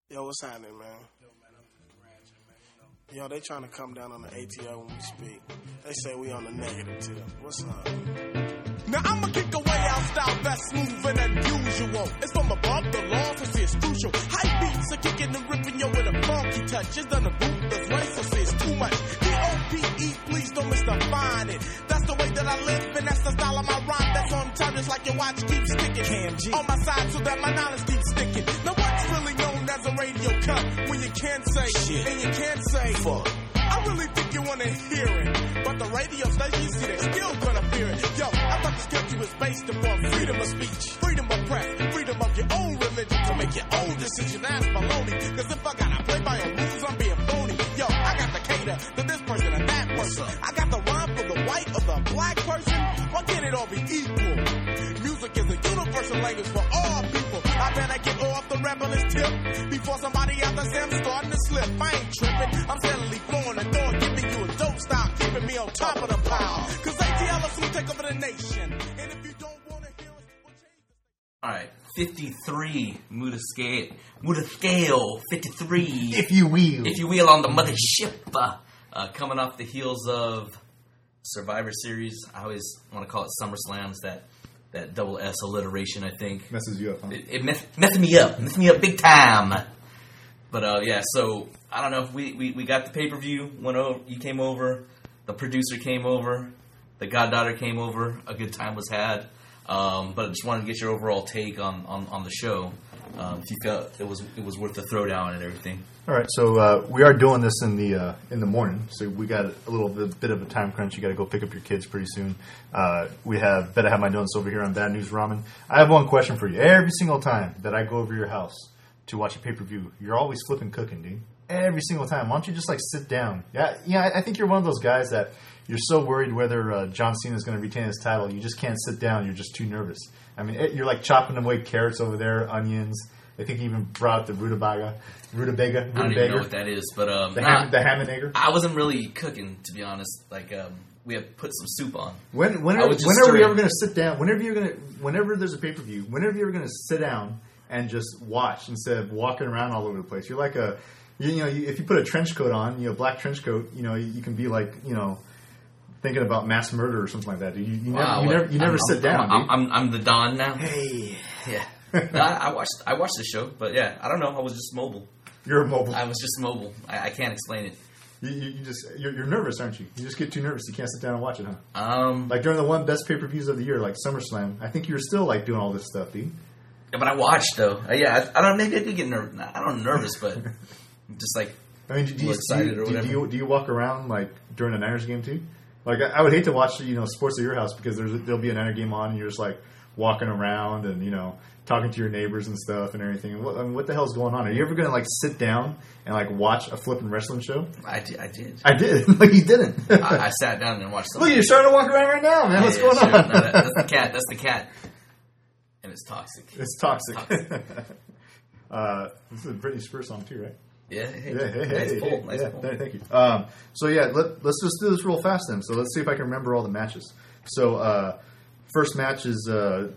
Yo, what's happening, man? Yo, they trying to come down on the ATO when we speak. They say we on the negative tip. What's up? Now I'ma kick away out style that's smoother than usual. It's from above the law, so it's crucial. High beats are kicking and ripping yo with a funky touch. It's done the ruthless way, so it's too much. D-O-P-E, please don't misdefine it. That's the way that I live, and that's the style of my rhyme. That's on time, just like your watch keeps ticking. On my side, so that my knowledge keeps sticking. Now what's really known as a radio cut? When you can't say shit, and you can't say fuck. I really think you wanna hear it, but the radio station, you see, they still gonna fear it. Yo, I thought this country was based upon freedom of speech, freedom of press, freedom of your own religion to make your own decision. That's baloney, cause if I gotta play by your rules, I'm being phony. Yo, I got to cater to this person and that person. I got the rhyme for the white or the black person. Why can't it all be equal? Music is a universal language for all people. I better get off the rebellious tip before somebody out there say I'm starting to slip. I ain't tripping, I'm steadily flowing and throwing, giving you a dope style, keeping me on top of the pile. Cause ATL will soon take over the nation. And if you don't want to hear us, we'll change the... Alright, 53, Muda Scale, 53. If you will. If you will, on the mothership. Coming off the heels of Survivor Series. I always want to call it SummerSlams, that double S alliteration, I think. Messes you up, huh? It messed me up big time. But yeah, so I don't know if we got the pay-per-view, went over, you came over, the producer came over, the goddaughter came over, a good time was had. But I just wanted to get your overall take on the show. If you felt it was worth the throwdown and everything. All right, so we are doing this in the morning, so we got a little bit of a time crunch. You got to go pick up your kids pretty soon. We have Better Have My Donuts over here on Bad News Ramen. I have one question for you. Every single time that I go over your house to watch a pay-per-view, you're always flipping cooking, dude. Every single time. Why don't you just sit down? Yeah. I think you're one of those guys that you're so worried whether John Cena is going to retain his title, you just can't sit down. You're just too nervous. I mean, you're like chopping away carrots over there, onions. I think he even brought out the rutabaga. I don't even know what that is, but the ham and egger. I wasn't really cooking, to be honest. Like we had put some soup on. When are we ever going to sit down? Whenever there's a pay-per-view, whenever you're going to sit down and just watch instead of walking around all over the place. You're like if you put a trench coat on, black trench coat, you can be like, thinking about mass murder or something like that. You never sit down. I'm the Don now. Hey, yeah. I watched the show, but yeah, I don't know. I was just mobile. You're mobile. I was just mobile. I can't explain it. You're nervous, aren't you? You just get too nervous. You can't sit down and watch it, huh? Like during the one best pay-per-views of the year, like SummerSlam, I think you were still doing all this stuff, dude. Yeah, but I watched though. Yeah, I don't. Maybe I do get nervous. I don't nervous, but just like excited or whatever. Do you walk around during a Niners game too? I would hate to watch sports at your house because there'll be a Niner game on and you're just walking around and talking to your neighbors and stuff and everything. And what the hell's going on? Are you ever going to sit down and watch a flipping wrestling show? I did. I did. You didn't. I sat down and watched something. Look, you're starting to walk around right now, man. What's going on? No, that's the cat. That's the cat. And it's toxic. It's toxic. This is a Britney Spears song too, right? Yeah. Hey. Nice pull. Thank you. So yeah, let's just do this real fast then. So let's see if I can remember all the matches. So first match is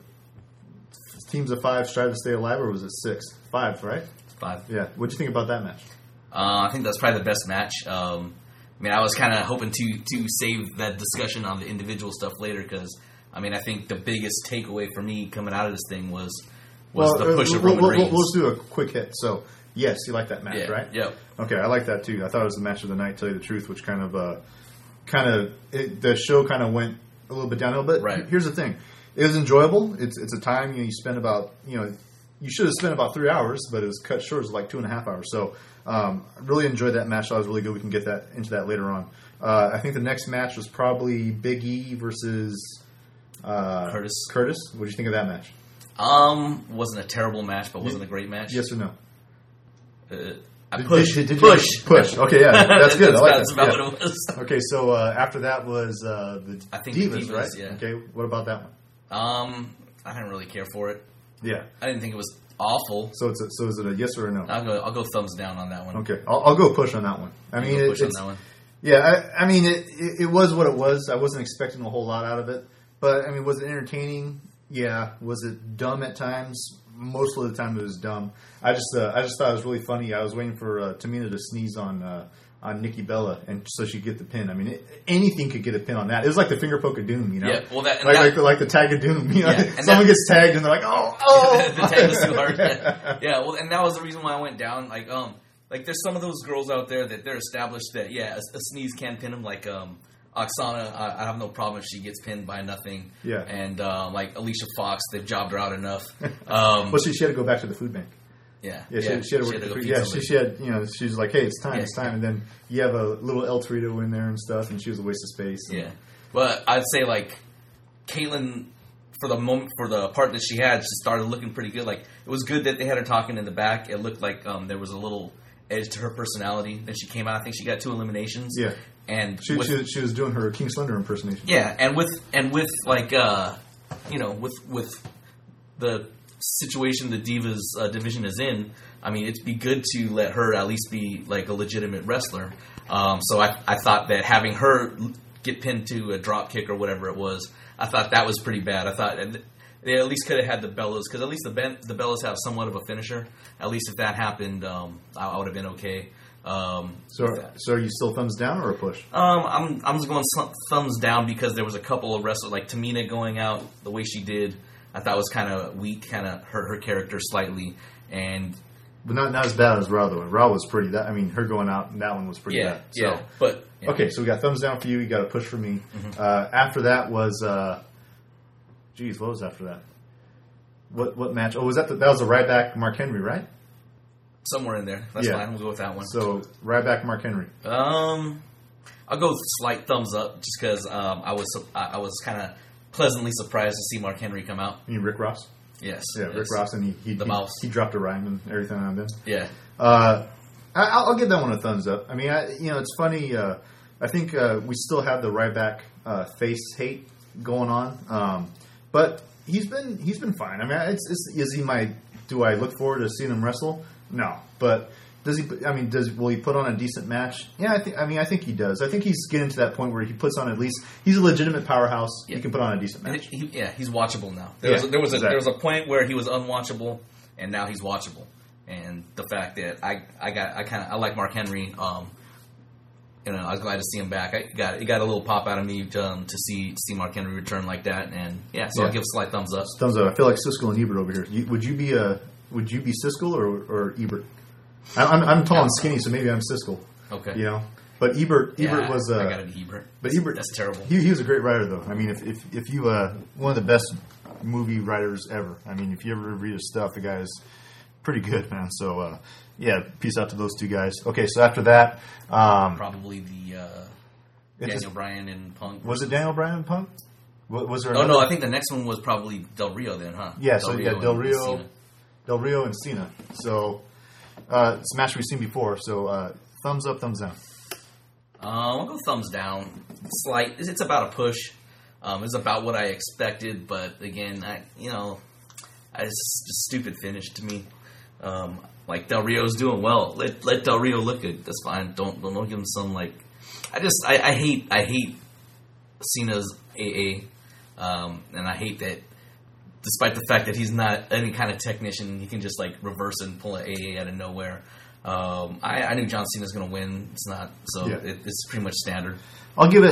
teams of 5 strive to stay alive, or was it 6? 5, right? 5. Yeah. What'd you think about that match? I think that's probably the best match. I was kind of hoping to save that discussion on the individual stuff later because, I think the biggest takeaway for me coming out of this thing was the push of Roman Reigns. We'll just do a quick hit. So, yes, you like that match, right? Yeah. Okay, I like that too. I thought it was the match of the night, to tell you the truth, which the show kind of went a little bit downhill. But here's the thing. It was enjoyable. It's a time you spend about, you should have spent about 3 hours, but it was cut short. It was 2.5 hours. So I really enjoyed that match. That was really good. We can get into that later on. I think the next match was probably Big E versus Curtis. What did you think of that match? Wasn't a terrible match, but wasn't a great match. Yes or no? Push. Okay, yeah, that's good. That's about what it was. Okay, so after that was the Divas, right? Yeah. Okay, what about that one? I didn't really care for it. Yeah, I didn't think it was awful. So is it a yes or a no? I'll go thumbs down on that one. Okay, I'll go push on that one. Push on that one. Yeah, it was what it was. I wasn't expecting a whole lot out of it, but was it entertaining? Yeah. Was it dumb at times? most of the time it was dumb. I just thought it was really funny. I was waiting for Tamina to sneeze on Nikki Bella, and so she'd get the pin. I mean, anything could get a pin on that. It was like the finger poke of doom, you know? Yeah, well, like the tag of doom. You know? Yeah, Someone gets tagged, and they're like, oh. The tag was too hard. Yeah, well, and that was the reason why I went down. Like there's some of those girls out there that they're established that, a sneeze can pin them, like Oksana, I have no problem if she gets pinned by nothing. Yeah. And like Alicia Fox, they've jobbed her out enough. Well, she had to go back to the food bank. Yeah. She had to work at the food. Yeah, she had, she's like, hey, it's time. And then you have a little El Torito in there and stuff, and she was a waste of space. Yeah. But I'd say, like, Kaitlyn, for the part that she had, she started looking pretty good. Like, it was good that they had her talking in the back. It looked like there was a little edge to her personality. Then she came out. I think she got 2 eliminations. Yeah. And she was doing her King Slender impersonation. Yeah, and with like with the situation the Divas division is in, I mean, it'd be good to let her at least be like a legitimate wrestler. So I thought that having her get pinned to a drop kick or whatever it was, I thought that was pretty bad. I thought they at least could have had the Bellas, because at least the Bellas have somewhat of a finisher. At least if that happened, I would have been okay. So are you still thumbs down or a push? I'm just going thumbs down, because there was a couple of wrestlers, like Tamina going out the way she did, I thought was kind of weak, kind of hurt her character slightly, but not as bad as Raw though. Raw was pretty. Her going out, that one was pretty bad. So. Yeah, but okay, so we got thumbs down for you. You got a push for me. Mm-hmm. After that was, what was after that? What match? Oh, that was a Ryback Mark Henry, right? Somewhere in there. That's fine. We'll go with that one. So, Ryback Mark Henry. I'll go with slight thumbs up, just because I was kind of pleasantly surprised to see Mark Henry come out. You mean Rick Ross? Yes. Yeah, yes. Rick Ross, and he mouse. He dropped a rhyme and everything on them. Yeah. I'll give that one a thumbs up. I mean, it's funny. I think we still have the Ryback face hate going on, but he's been fine. I mean, do I look forward to seeing him wrestle? No, but does he? I mean, will he put on a decent match? Yeah, I think he does. I think he's getting to that point where he puts on, at least he's a legitimate powerhouse. Yeah. He can put on a decent match. He's watchable now. There was a point where he was unwatchable, and now he's watchable. And the fact that I like Mark Henry. I was glad to see him back. It got a little pop out of me to see Mark Henry return like that, and I'll give a slight thumbs up. Thumbs up. I feel like Siskel and Ebert over here. Would you be Siskel or Ebert? I'm tall and skinny, so maybe I'm Siskel. Okay. But Ebert was. I got to be Ebert. But Ebert, that's terrible. He was a great writer, though. I mean, if you one of the best movie writers ever. I mean, if you ever read his stuff, the guy is pretty good, man. So peace out to those two guys. Okay, so after that, probably the Daniel Bryan and Punk. Was it Daniel Bryan and Punk? Was there? No, I think the next one was probably Del Rio then, huh? Yeah, so you got Del Rio and Cena. So it's a match we've seen before. So thumbs up, thumbs down. I'll go thumbs down. Slight. It's about a push. It's about what I expected, but again, it's just stupid finish to me. Like Del Rio's doing well. Let Del Rio look good. That's fine. Don't give him some like. I hate Cena's AA, and I hate that. Despite the fact that he's not any kind of technician, he can just like reverse and pull an AA out of nowhere. I knew John Cena's going to win. It's not, so it's pretty much standard. I want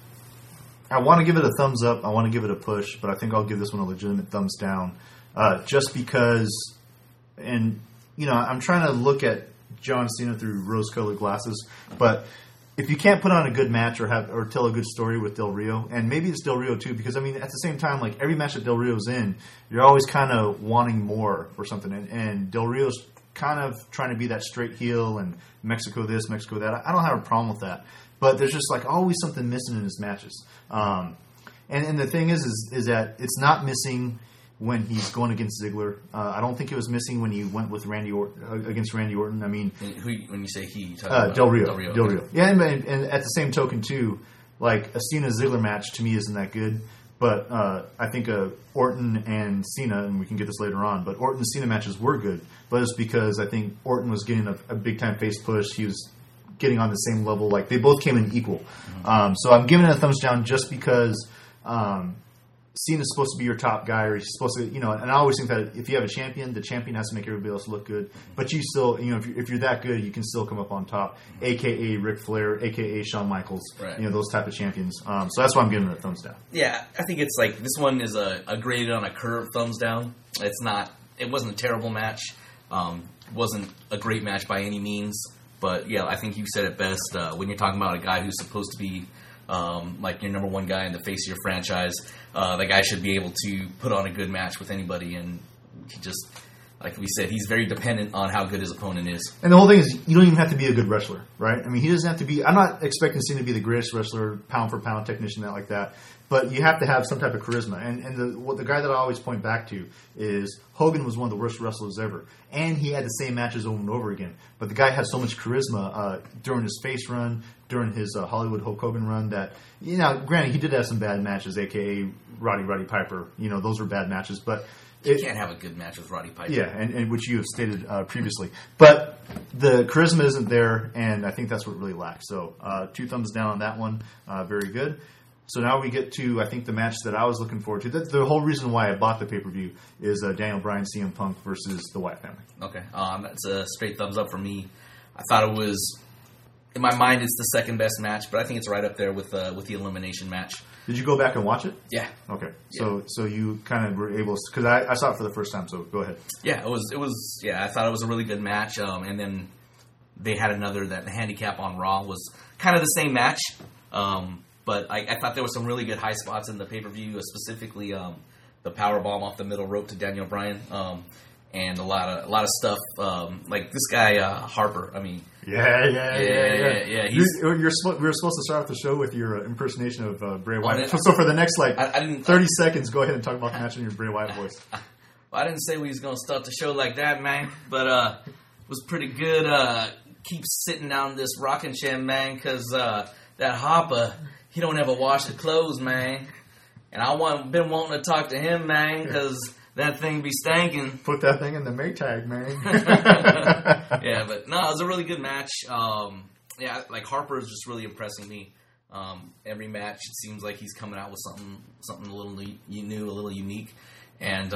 to give it a thumbs up. I want to give it a push, but I think I'll give this one a legitimate thumbs down, just because. And I'm trying to look at John Cena through rose-colored glasses, but if you can't put on a good match or tell a good story with Del Rio, and maybe it's Del Rio too, because I mean at the same time, like every match that Del Rio's in, you're always kind of wanting more or something, and Del Rio's kind of trying to be that straight heel and Mexico this, Mexico that. I don't have a problem with that, but there's just like always something missing in his matches. And the thing is that it's not missing when he's going against Ziggler. I don't think it was missing when he went with against Randy Orton. I mean, when you say he, you talking about Del Rio. Yeah, and at the same token too, like a Cena Ziggler match to me isn't that good. But I think Orton and Cena, and we can get this later on, but Orton and Cena matches were good. But it's because I think Orton was getting a big time face push. He was getting on the same level. Like they both came in equal. Mm-hmm. So I'm giving it a thumbs down just because Cena's supposed to be your top guy, or he's supposed to, and I always think that if you have a champion, the champion has to make everybody else look good. But you still, if you're that good, you can still come up on top, a.k.a. Ric Flair, a.k.a. Shawn Michaels, right. Those type of champions. So that's why I'm giving it a thumbs down. Yeah, I think it's like, this one is a graded on a curve thumbs down. It wasn't a terrible match. Wasn't a great match by any means. But yeah, I think you said it best. When you're talking about a guy who's supposed to be like your number one guy in the face of your franchise, the guy should be able to put on a good match with anybody, and he just, like we said, he's very dependent on how good his opponent is. And the whole thing is, you don't even have to be a good wrestler, right? I mean, he doesn't have to be. I'm not expecting Cena to be the greatest wrestler, pound for pound technician, that like that. But you have to have some type of charisma. And the guy that I always point back to is Hogan was one of the worst wrestlers ever, and he had the same matches over and over again. But the guy had so much charisma during his face run, during his Hollywood Hulk Hogan run, that, granted, he did have some bad matches, a.k.a. Roddy Piper. Those were bad matches, but you can't have a good match with Roddy Piper. Yeah, and which you have stated previously. But the charisma isn't there, and I think that's what really lacks. So 2 thumbs down on that one. Very good. So now we get to, I think, the match that I was looking forward to. The whole reason why I bought the pay-per-view is Daniel Bryan, CM Punk versus the Wyatt family. Okay. That's a straight thumbs up for me. I thought it was, in my mind, it's the second best match, but I think it's right up there with the elimination match. Did you go back and watch it? Yeah. Okay. So you kind of were able to, because I saw it for the first time, so go ahead. Yeah, it was. Yeah, I thought it was a really good match, and then they had another, that the handicap on Raw was kind of the same match, but I thought there were some really good high spots in the pay-per-view, specifically the powerbomb off the middle rope to Daniel Bryan, and a lot of stuff, like this guy Harper. I mean, yeah. We were supposed to start off the show with your impersonation of Bray Wyatt. So for the next 30 seconds, go ahead and talk about the match in your Bray Wyatt voice. Well, I didn't say we was gonna start the show like that, man, but it was pretty good. Keep sitting down this rocking chair, man, because that Harper, he don't ever wash the clothes, man. And been wanting to talk to him, man, because that thing be stanking. Put that thing in the Maytag, man. Yeah, but no, it was a really good match. Like Harper is just really impressing me. Every match, it seems like he's coming out with something a little new, a little unique, and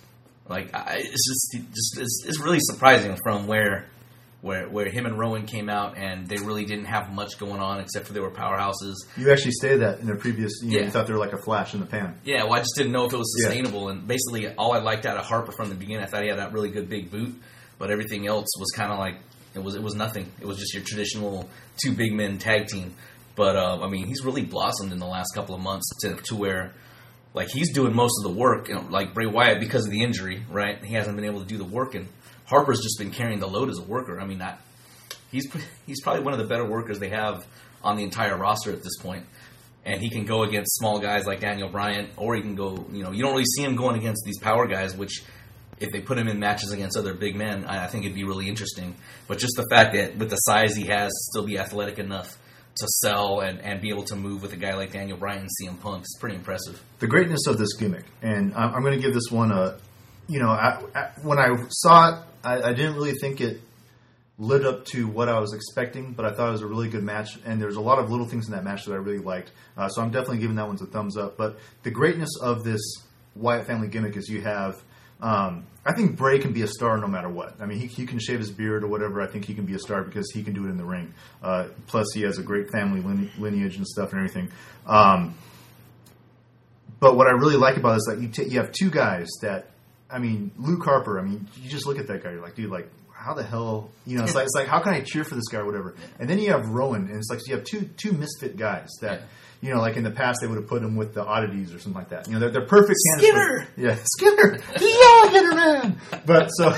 it's really surprising from where him and Rowan came out, and they really didn't have much going on except for they were powerhouses. You actually stated that in a previous, you thought they were like a flash in the pan. Yeah, well, I just didn't know if it was sustainable, and basically all I liked out of Harper from the beginning, I thought he had that really good big boot, but everything else was kind of like, it was nothing. It was just your traditional 2 big men tag team. But, he's really blossomed in the last couple of months to where, like, he's doing most of the work, like Bray Wyatt, because of the injury, right? He hasn't been able to do the work, and Harper's just been carrying the load as a worker. I mean, he's probably one of the better workers they have on the entire roster at this point. And he can go against small guys like Daniel Bryan, or he can go, you don't really see him going against these power guys, which if they put him in matches against other big men, I think it'd be really interesting. But just the fact that with the size he has, still be athletic enough to sell and be able to move with a guy like Daniel Bryan and CM Punk is pretty impressive. The greatness of this gimmick, and I'm going to give this one when I saw it, I didn't really think it lived up to what I was expecting, but I thought it was a really good match, and there's a lot of little things in that match that I really liked. So I'm definitely giving that one a thumbs up. But the greatness of this Wyatt family gimmick is you have, I think Bray can be a star no matter what. I mean, he can shave his beard or whatever. I think he can be a star because he can do it in the ring. Plus, he has a great family lineage and stuff and everything. But what I really like about it is that you have 2 guys that, Luke Harper, you just look at that guy, you're like, dude, like, how the hell, it's like, how can I cheer for this guy or whatever? And then you have Rowan, and it's like, you have two misfit guys that, like in the past they would have put him with the Oddities or something like that. They're perfect candidates. Skinner! Yeah, Skinner man! But so,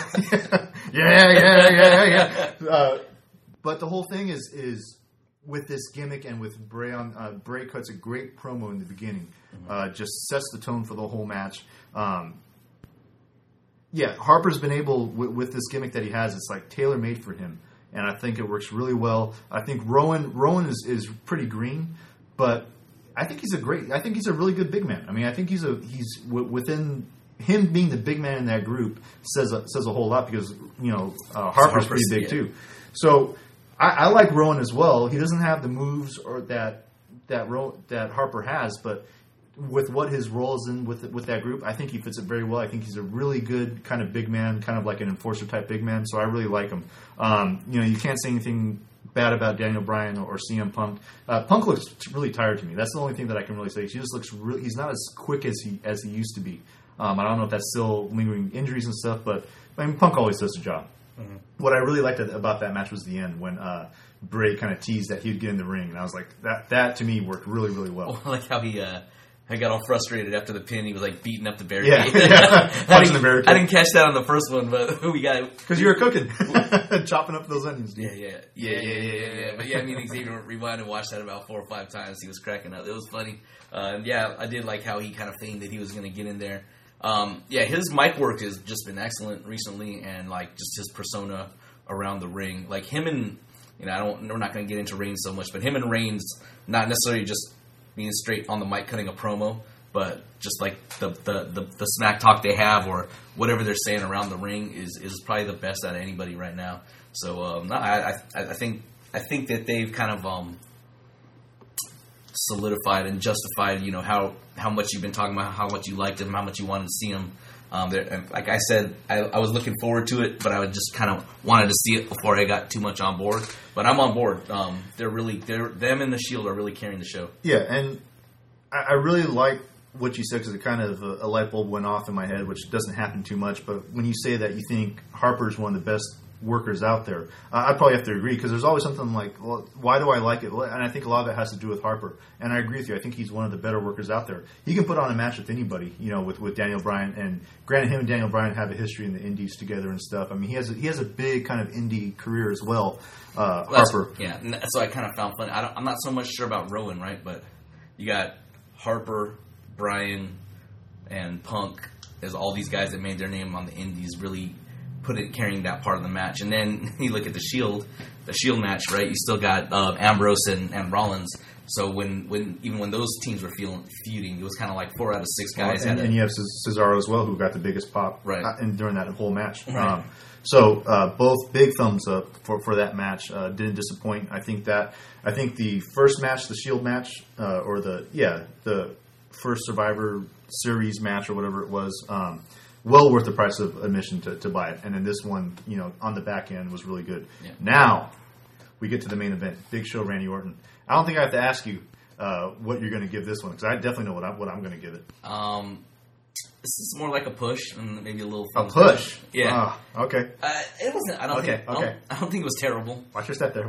yeah. But the whole thing is with this gimmick and with Bray Bray cuts a great promo in the beginning, just sets the tone for the whole match. Harper's been able, with this gimmick that he has, it's like tailor-made for him. And I think it works really well. I think Rowan is pretty green, but I think he's a really good big man. I think he's within him being the big man in that group says a whole lot because, Harper's pretty big too. So I like Rowan as well. He doesn't have the moves or that Harper has, but with what his role is in with that group, I think he fits it very well. I think he's a really good kind of big man, kind of like an enforcer type big man. So I really like him. You can't say anything bad about Daniel Bryan or CM Punk. Punk looks really tired to me. That's the only thing that I can really say. He just looks he's not as quick as he used to be. I don't know if that's still lingering injuries and stuff, but I mean, Punk always does the job. Mm-hmm. What I really liked about that match was the end when Bray kind of teased that he'd get in the ring, and I was like, that to me worked really, really well. I like how he got all frustrated after the pin. He was like beating up the barricade. Yeah. I didn't catch that on the first one, but we got because you were cooking, chopping up those onions. Yeah. But yeah, I mean, Xavier rewind and watched that about 4 or 5 times. He was cracking up. It was funny. And yeah, I did like how he kind of feigned that he was going to get in there. His mic work has just been excellent recently, and like just his persona around the ring, like him and we're not going to get into Reigns so much, but him and Reigns, not necessarily just being straight on the mic cutting a promo, but just like the smack talk they have or whatever they're saying around the ring is probably the best out of anybody right now. So I think that they've kind of solidified and justified how much you've been talking about, how much you liked him, how much you wanted to see him. Like I said, I was looking forward to it, but I would just kind of wanted to see it before I got too much on board. But I'm on board. Them and the Shield are really carrying the show. Yeah, and I really like what you said because it kind of a light bulb went off in my head, which doesn't happen too much. But when you say that you think Harper's one of the best workers out there, I probably have to agree because there's always something like, well, why do I like it? And I think a lot of it has to do with Harper. And I agree with you. I think he's one of the better workers out there. He can put on a match with anybody, with Daniel Bryan. And granted, him and Daniel Bryan have a history in the Indies together and stuff. I mean, he has a big kind of indie career as well. Harper. Yeah, so I kind of found funny. I'm not so much sure about Rowan, right? But you got Harper, Bryan, and Punk as all these guys that made their name on the Indies really carrying that part of the match. And then you look at the Shield match, right? You still got Ambrose and Rollins. So even when those teams were feuding, it was kind of like 4 out of 6 guys. And you have Cesaro as well, who got the biggest pop during that whole match. Right. Both big thumbs up for that match. Didn't disappoint. I think the first match, the Shield match, the first Survivor Series match or whatever it was, well worth the price of admission to buy it. And then this one, on the back end was really good. Yeah. Now, we get to the main event. Big Show, Randy Orton. I don't think I have to ask you what you're going to give this one, because I definitely know what I'm going to give it. This is more like a push and maybe a little... A push? Yeah. Okay. It wasn't... I don't think it was terrible. Watch your step there.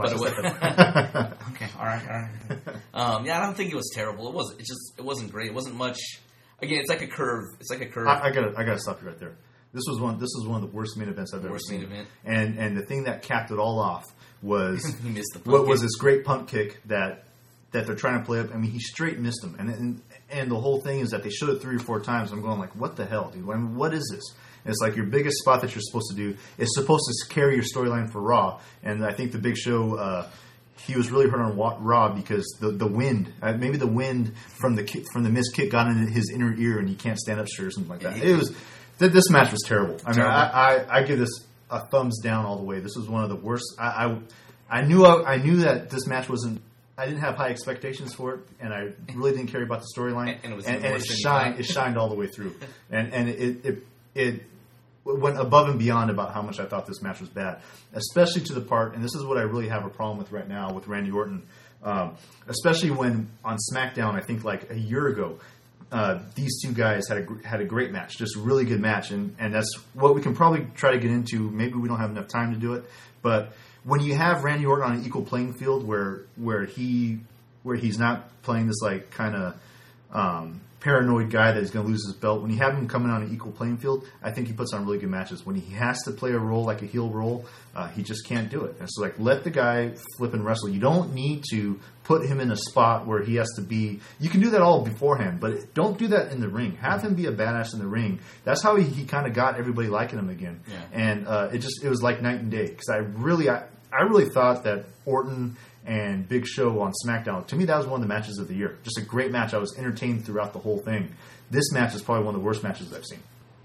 Okay, all right. I don't think it was terrible. It wasn't great. It wasn't much... Again, it's like a curve. I gotta stop you right there. This was one of the worst main events I've ever seen. Worst main event. And the thing that capped it all off was he missed the punk what kick. Was this great pump kick that they're trying to play up. I mean, he straight missed him, and the whole thing is that they showed it 3 or 4 times. I'm going like, what the hell, dude? I mean, what is this? And it's like your biggest spot that you're supposed to do is supposed to carry your storyline for Raw, and I think the Big Show. He was really hurt on Raw because the wind, maybe the wind from the missed kick got into his inner ear and he can't stand up straight or something like that. This match was terrible. I mean, I give this a thumbs down all the way. This was one of the worst. I knew that this match wasn't. I didn't have high expectations for it, and I really didn't care about the storyline. And it shined all the way through, and it went above and beyond about how much I thought this match was bad, especially to the part, and this is what I really have a problem with right now with Randy Orton, especially when on SmackDown, I think like a year ago, these two guys had a great match, just a really good match, and that's what we can probably try to get into. Maybe we don't have enough time to do it, but when you have Randy Orton on an equal playing field where he's not playing this like kind of paranoid guy that is going to lose his belt. When you have him coming on an equal playing field, I think he puts on really good matches. When he has to play a role like a heel role, he just can't do it. And so, like, let the guy flip and wrestle. You don't need to put him in a spot where he has to be. You can do that all beforehand, but don't do that in the ring. Have him be a badass in the ring. That's how he kind of got everybody liking him again. Yeah. And it was like night and day, because I really thought that Orton and Big Show on SmackDown, to me, that was one of the matches of the year. Just a great match. I was entertained throughout the whole thing. This match is probably one of the worst matches I've seen.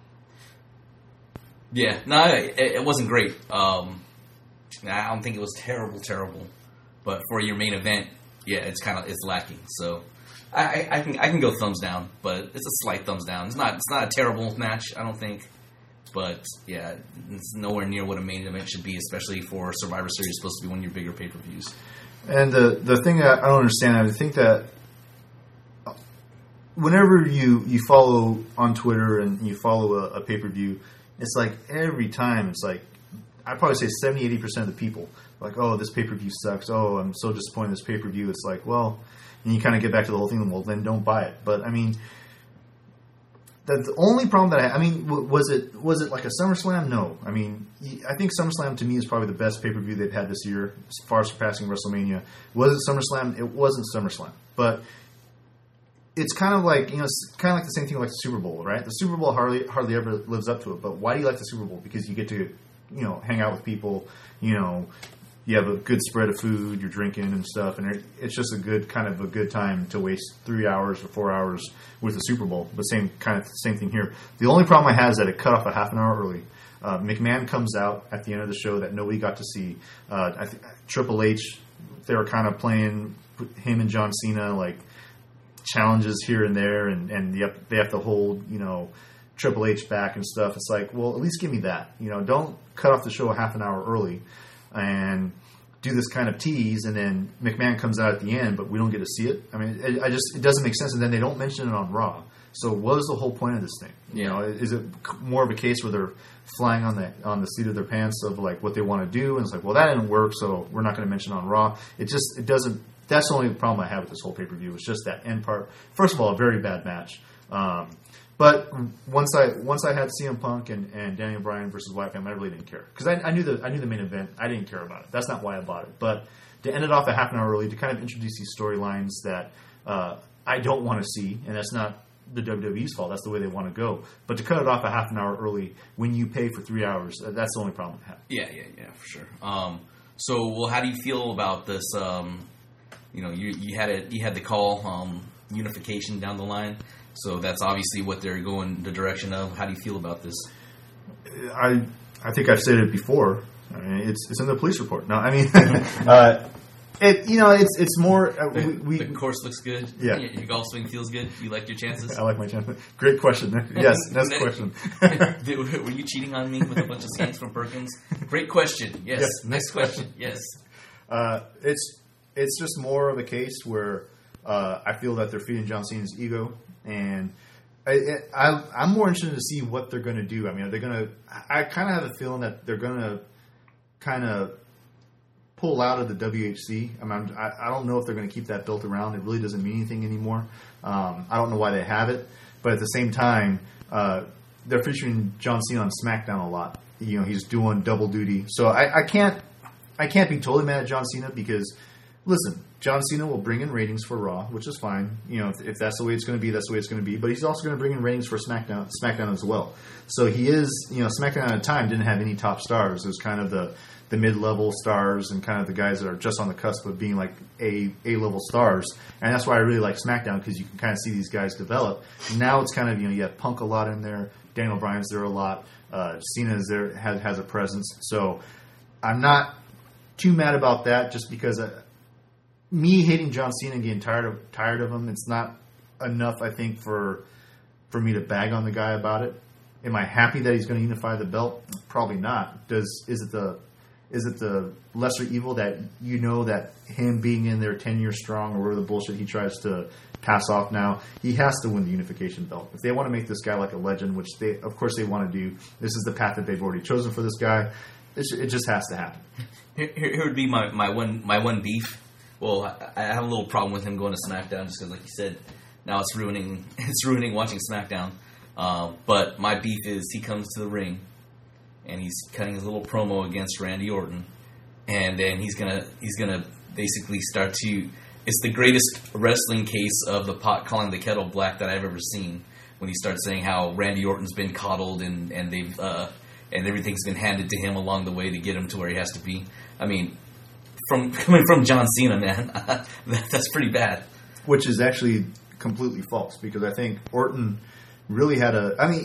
Yeah, no, it wasn't great. I don't think it was terrible. But for your main event, yeah, it's lacking. So I can go thumbs down, but it's a slight thumbs down. It's not a terrible match, I don't think. But yeah, it's nowhere near what a main event should be, especially for Survivor Series, supposed to be one of your bigger pay-per-views. And the thing that I don't understand, I think that whenever you follow on Twitter and you follow a pay-per-view, it's like every time it's like, I'd probably say 70-80% of the people like, oh, this pay-per-view sucks. Oh, I'm so disappointed in this pay-per-view. It's like, well, and you kind of get back to the whole thing, well, then don't buy it. But I mean, the only problem that was it like a SummerSlam? No. I mean, I think SummerSlam to me is probably the best pay-per-view they've had this year, far surpassing WrestleMania. Was it SummerSlam? It wasn't SummerSlam. But it's kind of like, it's kind of like the same thing like the Super Bowl, right? The Super Bowl hardly ever lives up to it. But why do you like the Super Bowl? Because you get to, hang out with people, you have a good spread of food, you're drinking and stuff, and it's just a good time to waste 3 hours or 4 hours with the Super Bowl. The same thing here. The only problem I had is that it cut off a half an hour early. McMahon comes out at the end of the show that nobody got to see. Triple H, they were kind of playing him and John Cena like challenges here and there, and they have to hold Triple H back and stuff. It's like, well, at least give me that. Don't cut off the show a half an hour early and do this kind of tease, and then McMahon comes out at the end, but we don't get to see it. I mean, it doesn't make sense, and then they don't mention it on Raw. So what is the whole point of this thing? Is it more of a case where they're flying on the seat of their pants of like what they want to do, and it's like, well, that didn't work, so we're not going to mention it on Raw. It doesn't. That's the only problem I have with this whole pay-per-view. It's just that end part. First of all, a very bad match. But once I had CM Punk and Daniel Bryan versus Wyatt Family, I really didn't care because I knew the main event. I didn't care about it. That's not why I bought it. But to end it off a half an hour early, to kind of introduce these storylines that I don't want to see, and that's not the WWE's fault. That's the way they want to go. But to cut it off a half an hour early when you pay for 3 hours, that's the only problem I have. Yeah, for sure. So how do you feel about this? You had the call unification down the line. So that's obviously what they're going the direction of. How do you feel about this? I think I've said it before. I mean, it's in the police report. No, I mean, it's more. The course looks good. Yeah, your golf swing feels good. You like your chances. I like my chances. Great question. Yes, next question. Were you cheating on me with a bunch of scans from Perkins? Great question. Yes. Next question. Yes. It's just more of a case where I feel that they're feeding John Cena's ego. And I'm more interested to see what they're going to do. I mean, are they going to? I kind of have a feeling that they're going to kind of pull out of the WHC. I don't know if they're going to keep that belt around. It really doesn't mean anything anymore. I don't know why they have it, but at the same time, they're featuring John Cena on SmackDown a lot. He's doing double duty. So I can't be totally mad at John Cena because, listen, John Cena will bring in ratings for Raw, which is fine. If that's the way it's going to be, that's the way it's going to be. But he's also going to bring in ratings for SmackDown as well. So he is, SmackDown at the time didn't have any top stars. It was kind of the mid-level stars and kind of the guys that are just on the cusp of being like A-level stars. And that's why I really like SmackDown, because you can kind of see these guys develop. Now it's kind of, you have Punk a lot in there. Daniel Bryan's there a lot. Cena is there, has a presence. So I'm not too mad about that just because... me hating John Cena and getting tired of him, it's not enough, I think, for me to bag on the guy about it. Am I happy that he's going to unify the belt? Probably not. Is it the lesser evil that that him being in there 10 years strong or whatever the bullshit he tries to pass off now, he has to win the unification belt. If they want to make this guy like a legend, which they of course they want to do, this is the path that they've already chosen for this guy. It just has to happen. Here would be my one beef. Well, I have a little problem with him going to SmackDown just because, like you said, now it's ruining watching SmackDown. But my beef is he comes to the ring and he's cutting his little promo against Randy Orton, and then he's gonna basically start to. It's the greatest wrestling case of the pot calling the kettle black that I've ever seen. When he starts saying how Randy Orton's been coddled and they've and everything's been handed to him along the way to get him to where he has to be. I mean. Coming from John Cena, man, that's pretty bad. Which is actually completely false, because I think Orton really had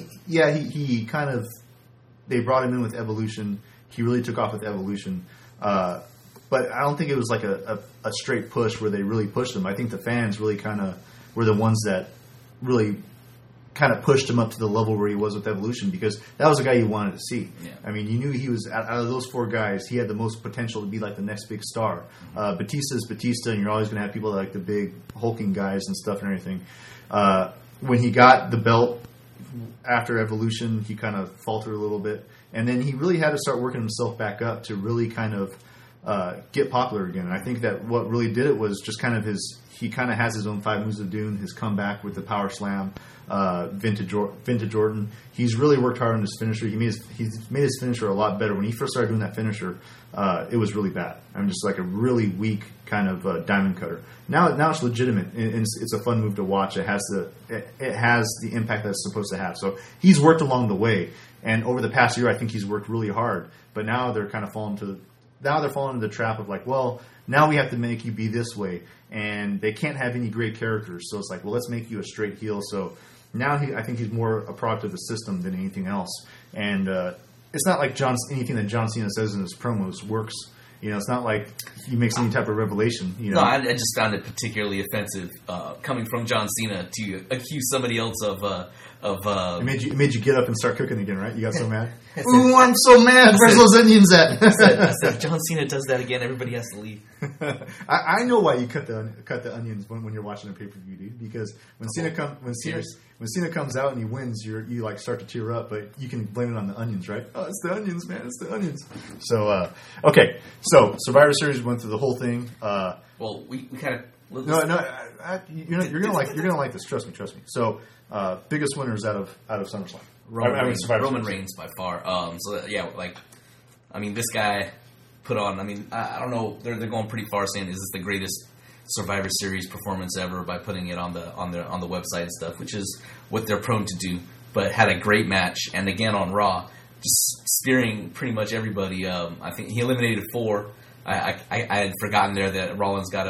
he kind of, they brought him in with Evolution. He really took off with Evolution. but I don't think it was like a straight push where they really pushed him. I think the fans really kind of were the ones that really kind of pushed him up to the level where he was with Evolution, because that was the guy you wanted to see. Yeah. I mean, you knew he was, out of those 4 guys, he had the most potential to be like the next big star. Batista is Batista, and you're always going to have people like the big hulking guys and stuff and everything. When he got the belt after Evolution, he kind of faltered a little bit. And then he really had to start working himself back up to really kind of get popular again. And I think that what really did it was just kind of he kind of has his own 5 moves of doom, his comeback with the power slam, vintage Orton. He's really worked hard on his finisher. He's made his finisher a lot better. When he first started doing that finisher, it was really bad. I'm just like a really weak kind of diamond cutter. Now it's legitimate. It's a fun move to watch. It has the impact that it's supposed to have. So he's worked along the way, and over the past year, I think he's worked really hard. But now they're kind of falling into the trap of like, well, now we have to make you be this way, and they can't have any great characters. So it's like, well, let's make you a straight heel. So now I think he's more a product of the system than anything else. And it's not like anything that John Cena says in his promos works. It's not like he makes any type of revelation. No, I just found it particularly offensive coming from John Cena to accuse somebody else of. It made you get up and start cooking again, right? You got so mad. Ooh, I'm so mad. Where's those onions at? I said, if John Cena does that again, everybody has to leave. I know why you cut the onions when you're watching a pay per view, dude. Because when Cena comes out and he wins, you like start to tear up, but you can blame it on the onions, right? Oh, it's the onions, man. It's the onions. So okay, so Survivor Series went through the whole thing. Well, we kind of you're gonna like this. Trust me. So biggest winners out of SummerSlam. Roman Reigns by far. This guy put on. I don't know. They're going pretty far saying, is this the greatest Survivor Series performance ever, by putting it on the website and stuff, which is what they're prone to do. But had a great match, and again on Raw, just spearing pretty much everybody. I think he eliminated 4. I had forgotten there that Rollins got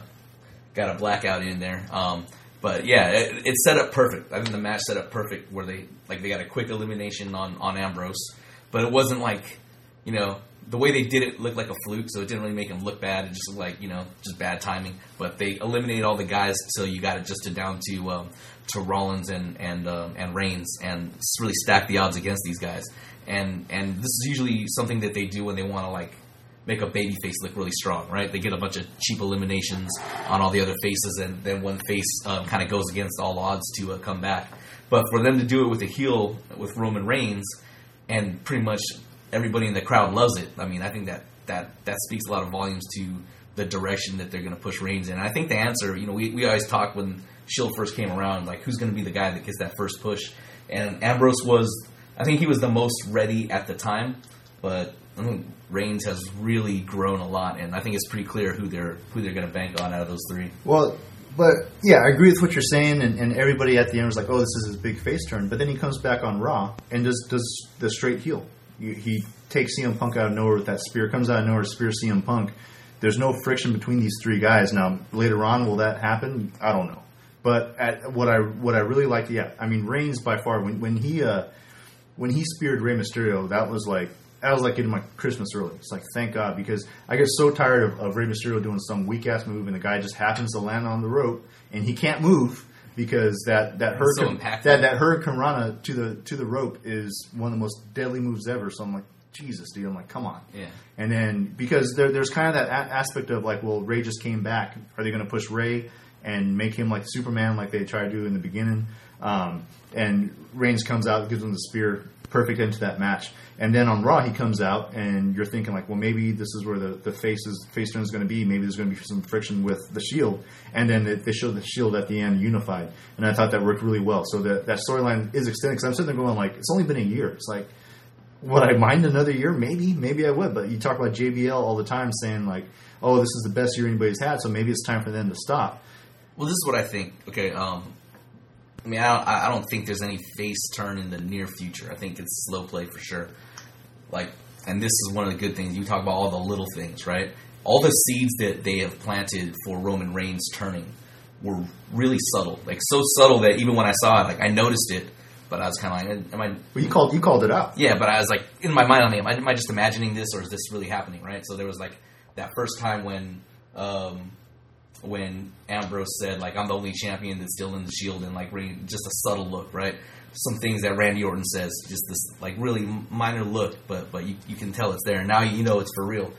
a blackout in there. But yeah, it set up perfect. I think the match set up perfect where they got a quick elimination on Ambrose, but it wasn't like, the way they did it looked like a fluke, so it didn't really make him look bad. It just looked like, just bad timing. But they eliminated all the guys, so you got it just down to Rollins and Reigns, and really stack the odds against these guys. And this is usually something that they do when they want to make a babyface look really strong, right? They get a bunch of cheap eliminations on all the other faces, and then one face kind of goes against all odds to come back. But for them to do it with a heel, with Roman Reigns, and pretty much everybody in the crowd loves it, I think that speaks a lot of volumes to the direction that they're going to push Reigns in. And I think the answer, we always talk when Shield first came around, like, who's going to be the guy that gets that first push? And Ambrose I think he was the most ready at the time, but I think Reigns has really grown a lot, and I think it's pretty clear who they're going to bank on out of those 3. Well, but yeah, I agree with what you're saying, and everybody at the end was like, "Oh, this is his big face turn." But then he comes back on Raw and does the straight heel. He takes CM Punk out of nowhere with that spear. Comes out of nowhere to spear CM Punk. There's no friction between these 3 guys. Now later on, will that happen? I don't know. But what I really liked, Reigns by far when he speared Rey Mysterio, that was like getting my Christmas early. It's like, thank God, because I get so tired of Rey Mysterio doing some weak ass move and the guy just happens to land on the rope and he can't move because that Hurricane Rana to the rope is one of the most deadly moves ever. So I'm like, Jesus, dude. I'm like, come on. Yeah. And then because there's kind of that aspect of like, well, Rey just came back. Are they going to push Rey and make him like Superman like they tried to do in the beginning? And Reigns comes out, gives him the spear, perfect into that match. And then on Raw, he comes out, and you're thinking like, well, maybe this is where the face turn is going to be. Maybe there's going to be some friction with the Shield. And then they showed the Shield at the end unified, and I thought that worked really well. So that storyline is extended, because I'm sitting there going like, it's only been a year. It's like, would I mind another year? Maybe I would. But you talk about JBL all the time, saying like, oh, this is the best year anybody's had, so maybe it's time for them to stop. Well, this is what I think. Okay, I don't think there's any face turn in the near future. I think it's slow play for sure. And this is one of the good things. You talk about all the little things, right? All the seeds that they have planted for Roman Reigns turning were really subtle. Like, so subtle that even when I saw it, I noticed it, but I was kind of like, am I... Well, you called it out. Yeah, but I was like, in my mind, am I just imagining this, or is this really happening, right? So there was that first time when Ambrose said, like, I'm the only champion that's still in the Shield, and, like, really just a subtle look, right? Some things that Randy Orton says, just this, like, really minor look, but you can tell it's there, and now you know it's for real.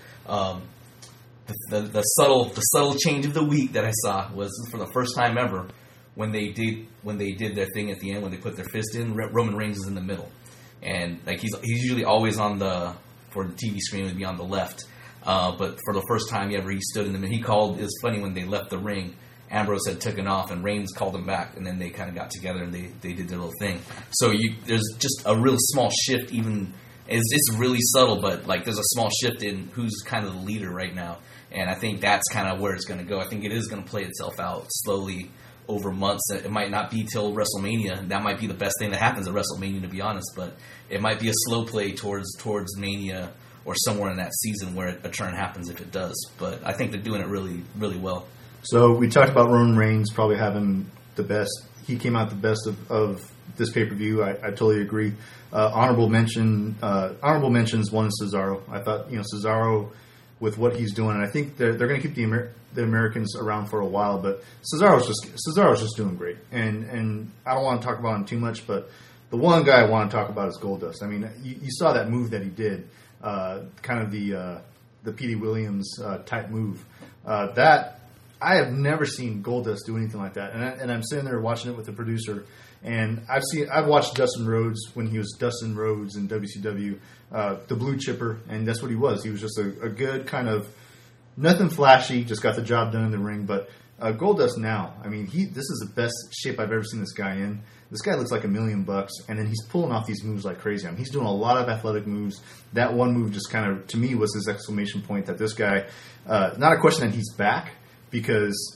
The subtle change of the week that I saw was, for the first time ever, when they did their thing at the end, when they put their fist in, Roman Reigns is in the middle, and, like, he's usually always for the TV screen, would be on the left. But for the first time ever, he stood in the middle. He called, it was funny, when they left the ring, Ambrose had taken off, and Reigns called him back, and then they kind of got together, and they did their little thing. So there's just a real small shift, even, it's really subtle, but, like, there's a small shift in who's kind of the leader right now, and I think that's kind of where it's going to go. I think it is going to play itself out slowly over months. It might not be till WrestleMania. That might be the best thing that happens at WrestleMania, to be honest, but it might be a slow play towards Mania, or somewhere in that season where a turn happens if it does. But I think they're doing it really, really well. So we talked about Roman Reigns probably having the best. He came out the best of this pay-per-view. I totally agree. Honorable mentions, one is Cesaro. I thought, Cesaro, with what he's doing, and I think they're going to keep the Americans around for a while, but Cesaro's just doing great. And I don't want to talk about him too much, but the one guy I want to talk about is Goldust. I mean, you saw that move that he did. Kind of the Petey Williams type move. That I have never seen Goldust do anything like that. And I'm sitting there watching it with the producer, and I've watched Dustin Rhodes when he was Dustin Rhodes in WCW, the Blue Chipper, and that's what he was. He was just a good kind of nothing flashy, just got the job done in the ring. But Goldust now, I mean, this is the best shape I've ever seen this guy in. This guy looks like $1 million, and then he's pulling off these moves like crazy. I mean, he's doing a lot of athletic moves. That one move just kind of, to me, was his exclamation point that this guy, not a question that he's back, because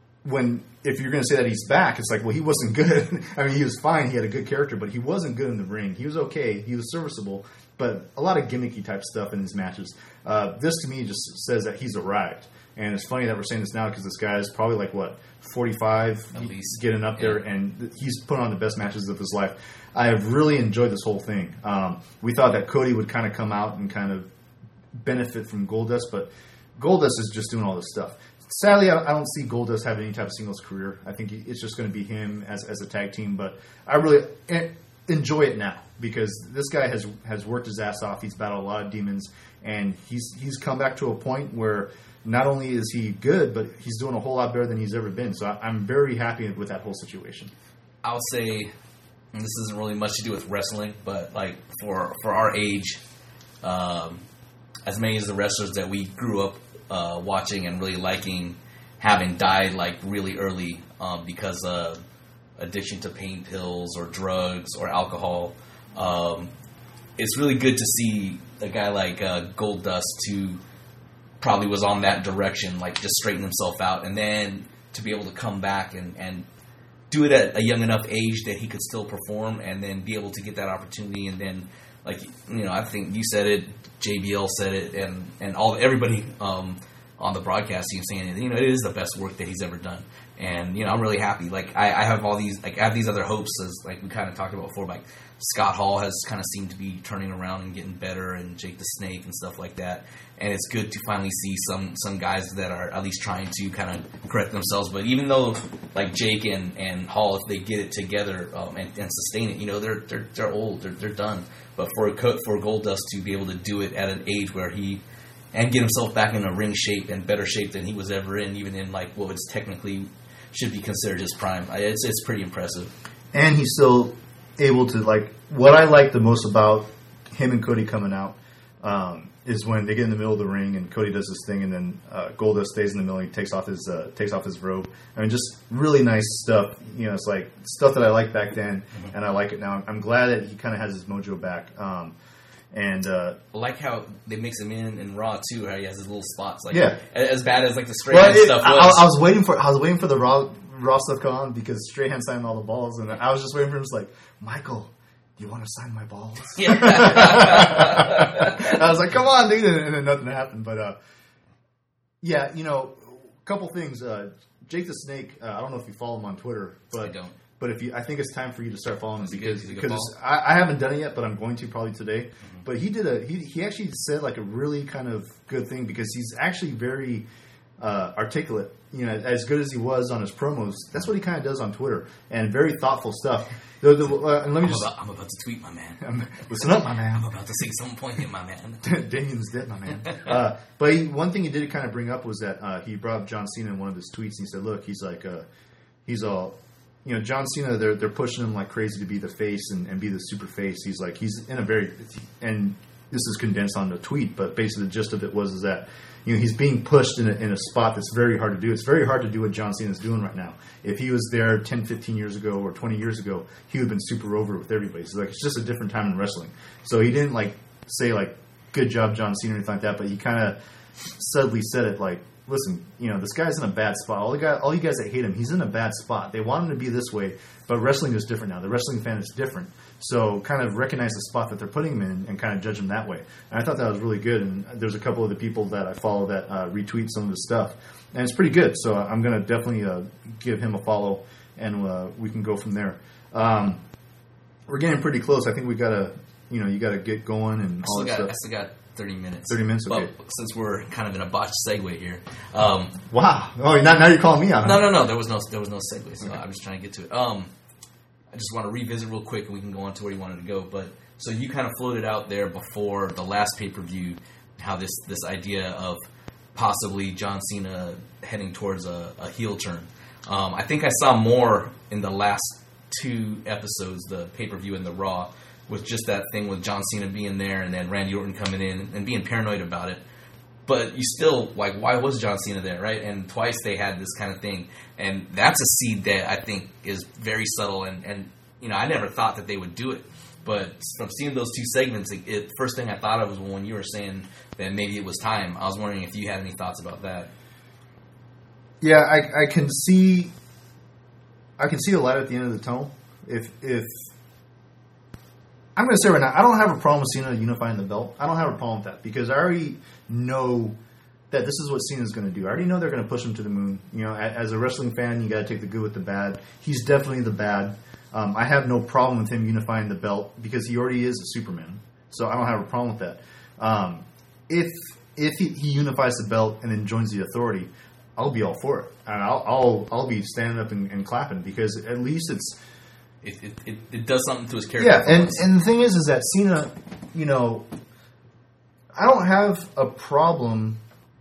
if you're going to say that he's back, it's like, well, he wasn't good. I mean, he was fine. He had a good character, but he wasn't good in the ring. He was okay. He was serviceable, but a lot of gimmicky type stuff in his matches. This, to me, just says that he's arrived. And it's funny that we're saying this now because this guy is probably like, 45? At least. Getting up there, and he's put on the best matches of his life. I have really enjoyed this whole thing. We thought that Cody would kind of come out and kind of benefit from Goldust, but Goldust is just doing all this stuff. Sadly, I don't see Goldust having any type of singles career. I think it's just going to be him as a tag team, but I really enjoy it now because this guy has worked his ass off. He's battled a lot of demons, and he's come back to a point where not only is he good, but he's doing a whole lot better than he's ever been. So I'm very happy with that whole situation. I'll say, and this isn't really much to do with wrestling, but like for our age, as many as the wrestlers that we grew up watching and really liking, having died like really early because of addiction to pain pills or drugs or alcohol, it's really good to see a guy like Goldust who probably was on that direction, like just straighten himself out, and then to be able to come back and do it at a young enough age that he could still perform, and then be able to get that opportunity, and then I think you said it, JBL said it, and everybody on the broadcast team saying it. It is the best work that he's ever done, and I'm really happy. Like I have all these, I have these other hopes, as like we kind of talked about before. Like Scott Hall has kind of seemed to be turning around and getting better, and Jake the Snake and stuff like that. And it's good to finally see some guys that are at least trying to kind of correct themselves. But even though like Jake and Hall, if they get it together and sustain it, they're old, they're done. But for Goldust to be able to do it at an age where and get himself back in a ring shape and better shape than he was ever in, even in like what was technically should be considered his prime, it's pretty impressive. And he's still able to, like, what I like the most about him and Cody coming out is when they get in the middle of the ring and Cody does this thing, and then Goldust stays in the middle and he takes off his robe. I mean, just really nice stuff. It's like stuff that I liked back then, and I like it now. I'm glad that he kind of has his mojo back. And I like how they mix him in Raw too. How he has his little spots, like as bad as like the Strahan stuff was. I was waiting for the Raw stuff to come on because Strahan signed all the balls, and I was just waiting for him to like, Michael, do you want to sign my balls? Yeah. I was like, come on, dude, and then nothing happened. But a couple things. Jake the Snake. I don't know if you follow him on Twitter, but I don't. But I think it's time for you to start following him because he's a good I haven't done it yet, but I'm going to probably today. Mm-hmm. But he actually said like a really kind of good thing because he's actually very articulate. You know, as good as he was on his promos, that's what he kind of does on Twitter, and very thoughtful stuff. And let me I'm about to tweet, my man. Listen up, my man. I'm about to say some point here, my man. Damien's dead, my man. But one thing he did kind of bring up was that he brought up John Cena in one of his tweets, and he said, "Look, he's like, he's all, you know, John Cena. They're pushing him like crazy to be the face and be the super face. He's like, he's in a very, and this is condensed on the tweet, but basically the gist of it was that." You know, he's being pushed in a spot that's very hard to do. It's very hard to do what John Cena's doing right now. If he was there 10, 15 years ago or 20 years ago, he would have been super over with everybody. So, like, it's just a different time in wrestling. So he didn't, like, say, like, good job, John Cena, or anything like that, but he kind of subtly said it, like, listen, you know, this guy's in a bad spot. All you guys that hate him, he's in a bad spot. They want him to be this way, but wrestling is different now. The wrestling fan is different. So kind of recognize the spot that they're putting him in and kind of judge him that way. And I thought that was really good. And there's a couple of the people that I follow that retweet some of his stuff. And it's pretty good. So I'm going to definitely give him a follow, and we can go from there. We're getting pretty close. I think we got to, you know, you got to get going and all that stuff. I still got 30 minutes. 30 minutes, okay. But since we're kind of in a botched segue here. Wow. Oh, now you're calling me out. No. There was no segue, so I'm just trying to get to it. I just want to revisit real quick, and we can go on to where you wanted to go. But so you kind of floated out there before the last pay-per-view how this idea of possibly John Cena heading towards a heel turn. I think I saw more in the last 2 episodes, the pay-per-view and the Raw, with just that thing with John Cena being there and then Randy Orton coming in and being paranoid about it. But you still, like, why was John Cena there, right? And twice they had this kind of thing. And that's a seed that I think is very subtle. And you know, I never thought that they would do it. But from seeing those 2 segments, first thing I thought of was when you were saying that maybe it was time. I was wondering if you had any thoughts about that. Yeah, I can see a light at the end of the tunnel. If I'm going to say right now, I don't have a problem with Cena unifying the belt. I don't have a problem with that because I already know that this is what Cena's going to do. I already know they're going to push him to the moon. You know, as a wrestling fan, you got to take the good with the bad. He's definitely the bad. I have no problem with him unifying the belt because he already is a Superman. So I don't have a problem with that. If he unifies the belt and then joins the Authority, I'll be all for it. And I'll be standing up and clapping because at least it does something to his character. Yeah, and the thing is that Cena, you know, I don't have a problem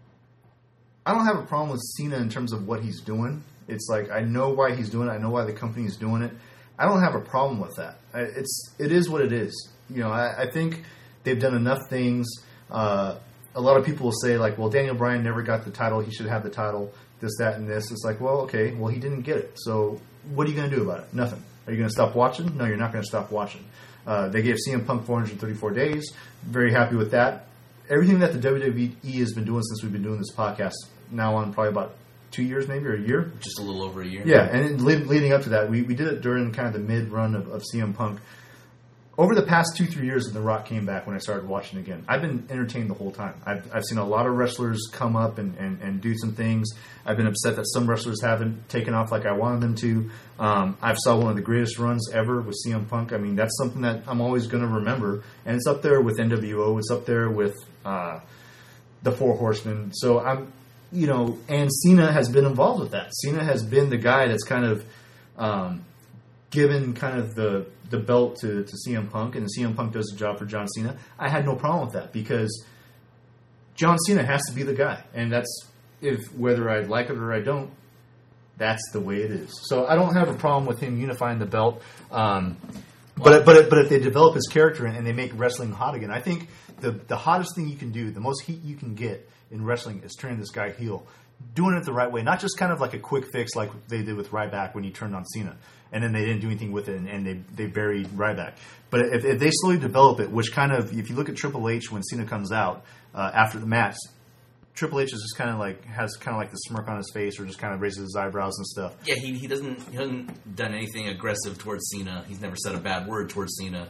with Cena in terms of what he's doing. It's like I know why he's doing it. I know why the company is doing it. I don't have a problem with that. It is what it is. You know, I think they've done enough things. A lot of people will say like, well, Daniel Bryan never got the title. He should have the title. This, that, and this. It's like, well, okay, well, he didn't get it. So what are you going to do about it? Nothing. Are you going to stop watching? No, you're not going to stop watching. They gave CM Punk 434 days. Very happy with that. Everything that the WWE has been doing since we've been doing this podcast, now on probably about 2 years maybe, or a year. Just a little over a year. Yeah, and leading up to that, we did it during kind of the mid-run of CM Punk. Over the past 2-3 years that The Rock came back when I started watching again, I've been entertained the whole time. I've seen a lot of wrestlers come up and do some things. I've been upset that some wrestlers haven't taken off like I wanted them to. I've saw one of the greatest runs ever with CM Punk. I mean, that's something that I'm always going to remember. And it's up there with NWO. It's up there with the Four Horsemen. So I'm, you know, and Cena has been involved with that. Cena has been the guy that's kind of given kind of the belt to CM Punk, and CM Punk does the job for John Cena. I had no problem with that because John Cena has to be the guy, and that's whether I like it or I don't, that's the way it is. So I don't have a problem with him unifying the belt. But if they develop his character and they make wrestling hot again, I think the hottest thing you can do, the most heat you can get in wrestling is turning this guy heel. Doing it the right way, not just kind of like a quick fix like they did with Ryback when he turned on Cena, and then they didn't do anything with it, and they buried Ryback. But if they slowly develop it, which kind of, if you look at Triple H when Cena comes out after the match, Triple H is just kind of like has kind of like the smirk on his face, or just kind of raises his eyebrows and stuff. Yeah, he hasn't done anything aggressive towards Cena. He's never said a bad word towards Cena.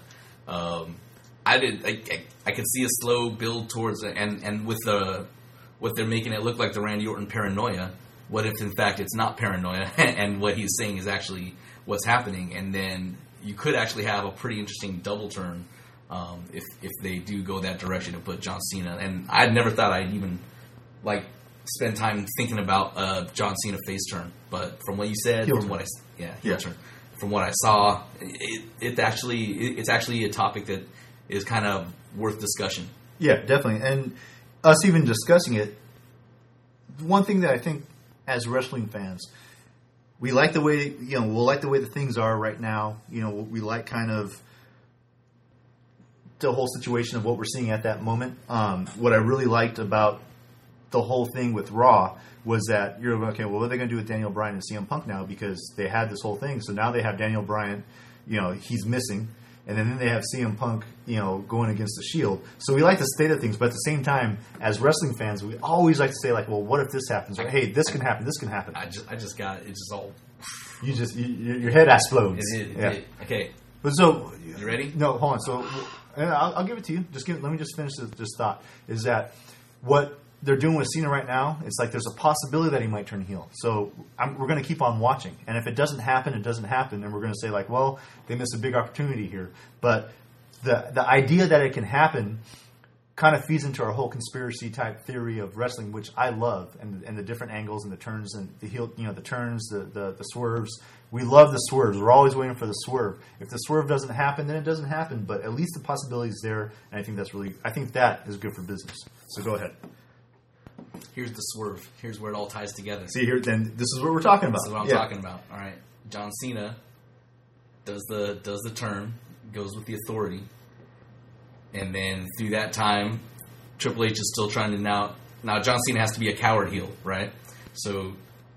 I could see a slow build towards it, and with they're making it look like the Randy Orton paranoia. what if in fact it's not paranoia and what he's saying is actually what's happening, and then you could actually have a pretty interesting double turn if they do go that direction and put John Cena. And I never thought I'd even spend time thinking about John Cena face turn, but from what you said, heel turn. From what I saw, it's actually a topic that is kind of worth discussion. Yeah, definitely. And us even discussing it, one thing that I think as wrestling fans, we like the way, we'll like the way the things are right now. We like kind of the whole situation of what we're seeing at that moment. What I really liked about the whole thing with Raw was that you're okay. Well, what are they going to do with Daniel Bryan and CM Punk now? Because they had this whole thing. So now they have Daniel Bryan, he's missing, and then they have CM Punk, going against the Shield. So we like the state of things, but at the same time, as wrestling fans, we always like to say well, what if this happens? Or, hey, this can happen. This can happen. I just got it. Just all. Your head explodes. It did. Okay. But so you ready? No, hold on. So I'll give it to you. Let me just finish this thought. Is that what they're doing with Cena right now? It's like there's a possibility that he might turn heel. So we're going to keep on watching. And if it doesn't happen, it doesn't happen. And we're going to say well, they missed a big opportunity here. But the idea that it can happen kind of feeds into our whole conspiracy type theory of wrestling, which I love, and the different angles and the turns and the heel, the turns, the swerves. We love the swerves. We're always waiting for the swerve. If the swerve doesn't happen, then it doesn't happen. But at least the possibility is there, and I think that is good for business. So go ahead. Here's the swerve. Here's where it all ties together. See here, then this is what we're talking about. This is what I'm talking about. All right, John Cena does the turn, goes with the Authority, and then through that time, Triple H is still trying to now John Cena has to be a coward heel, right? So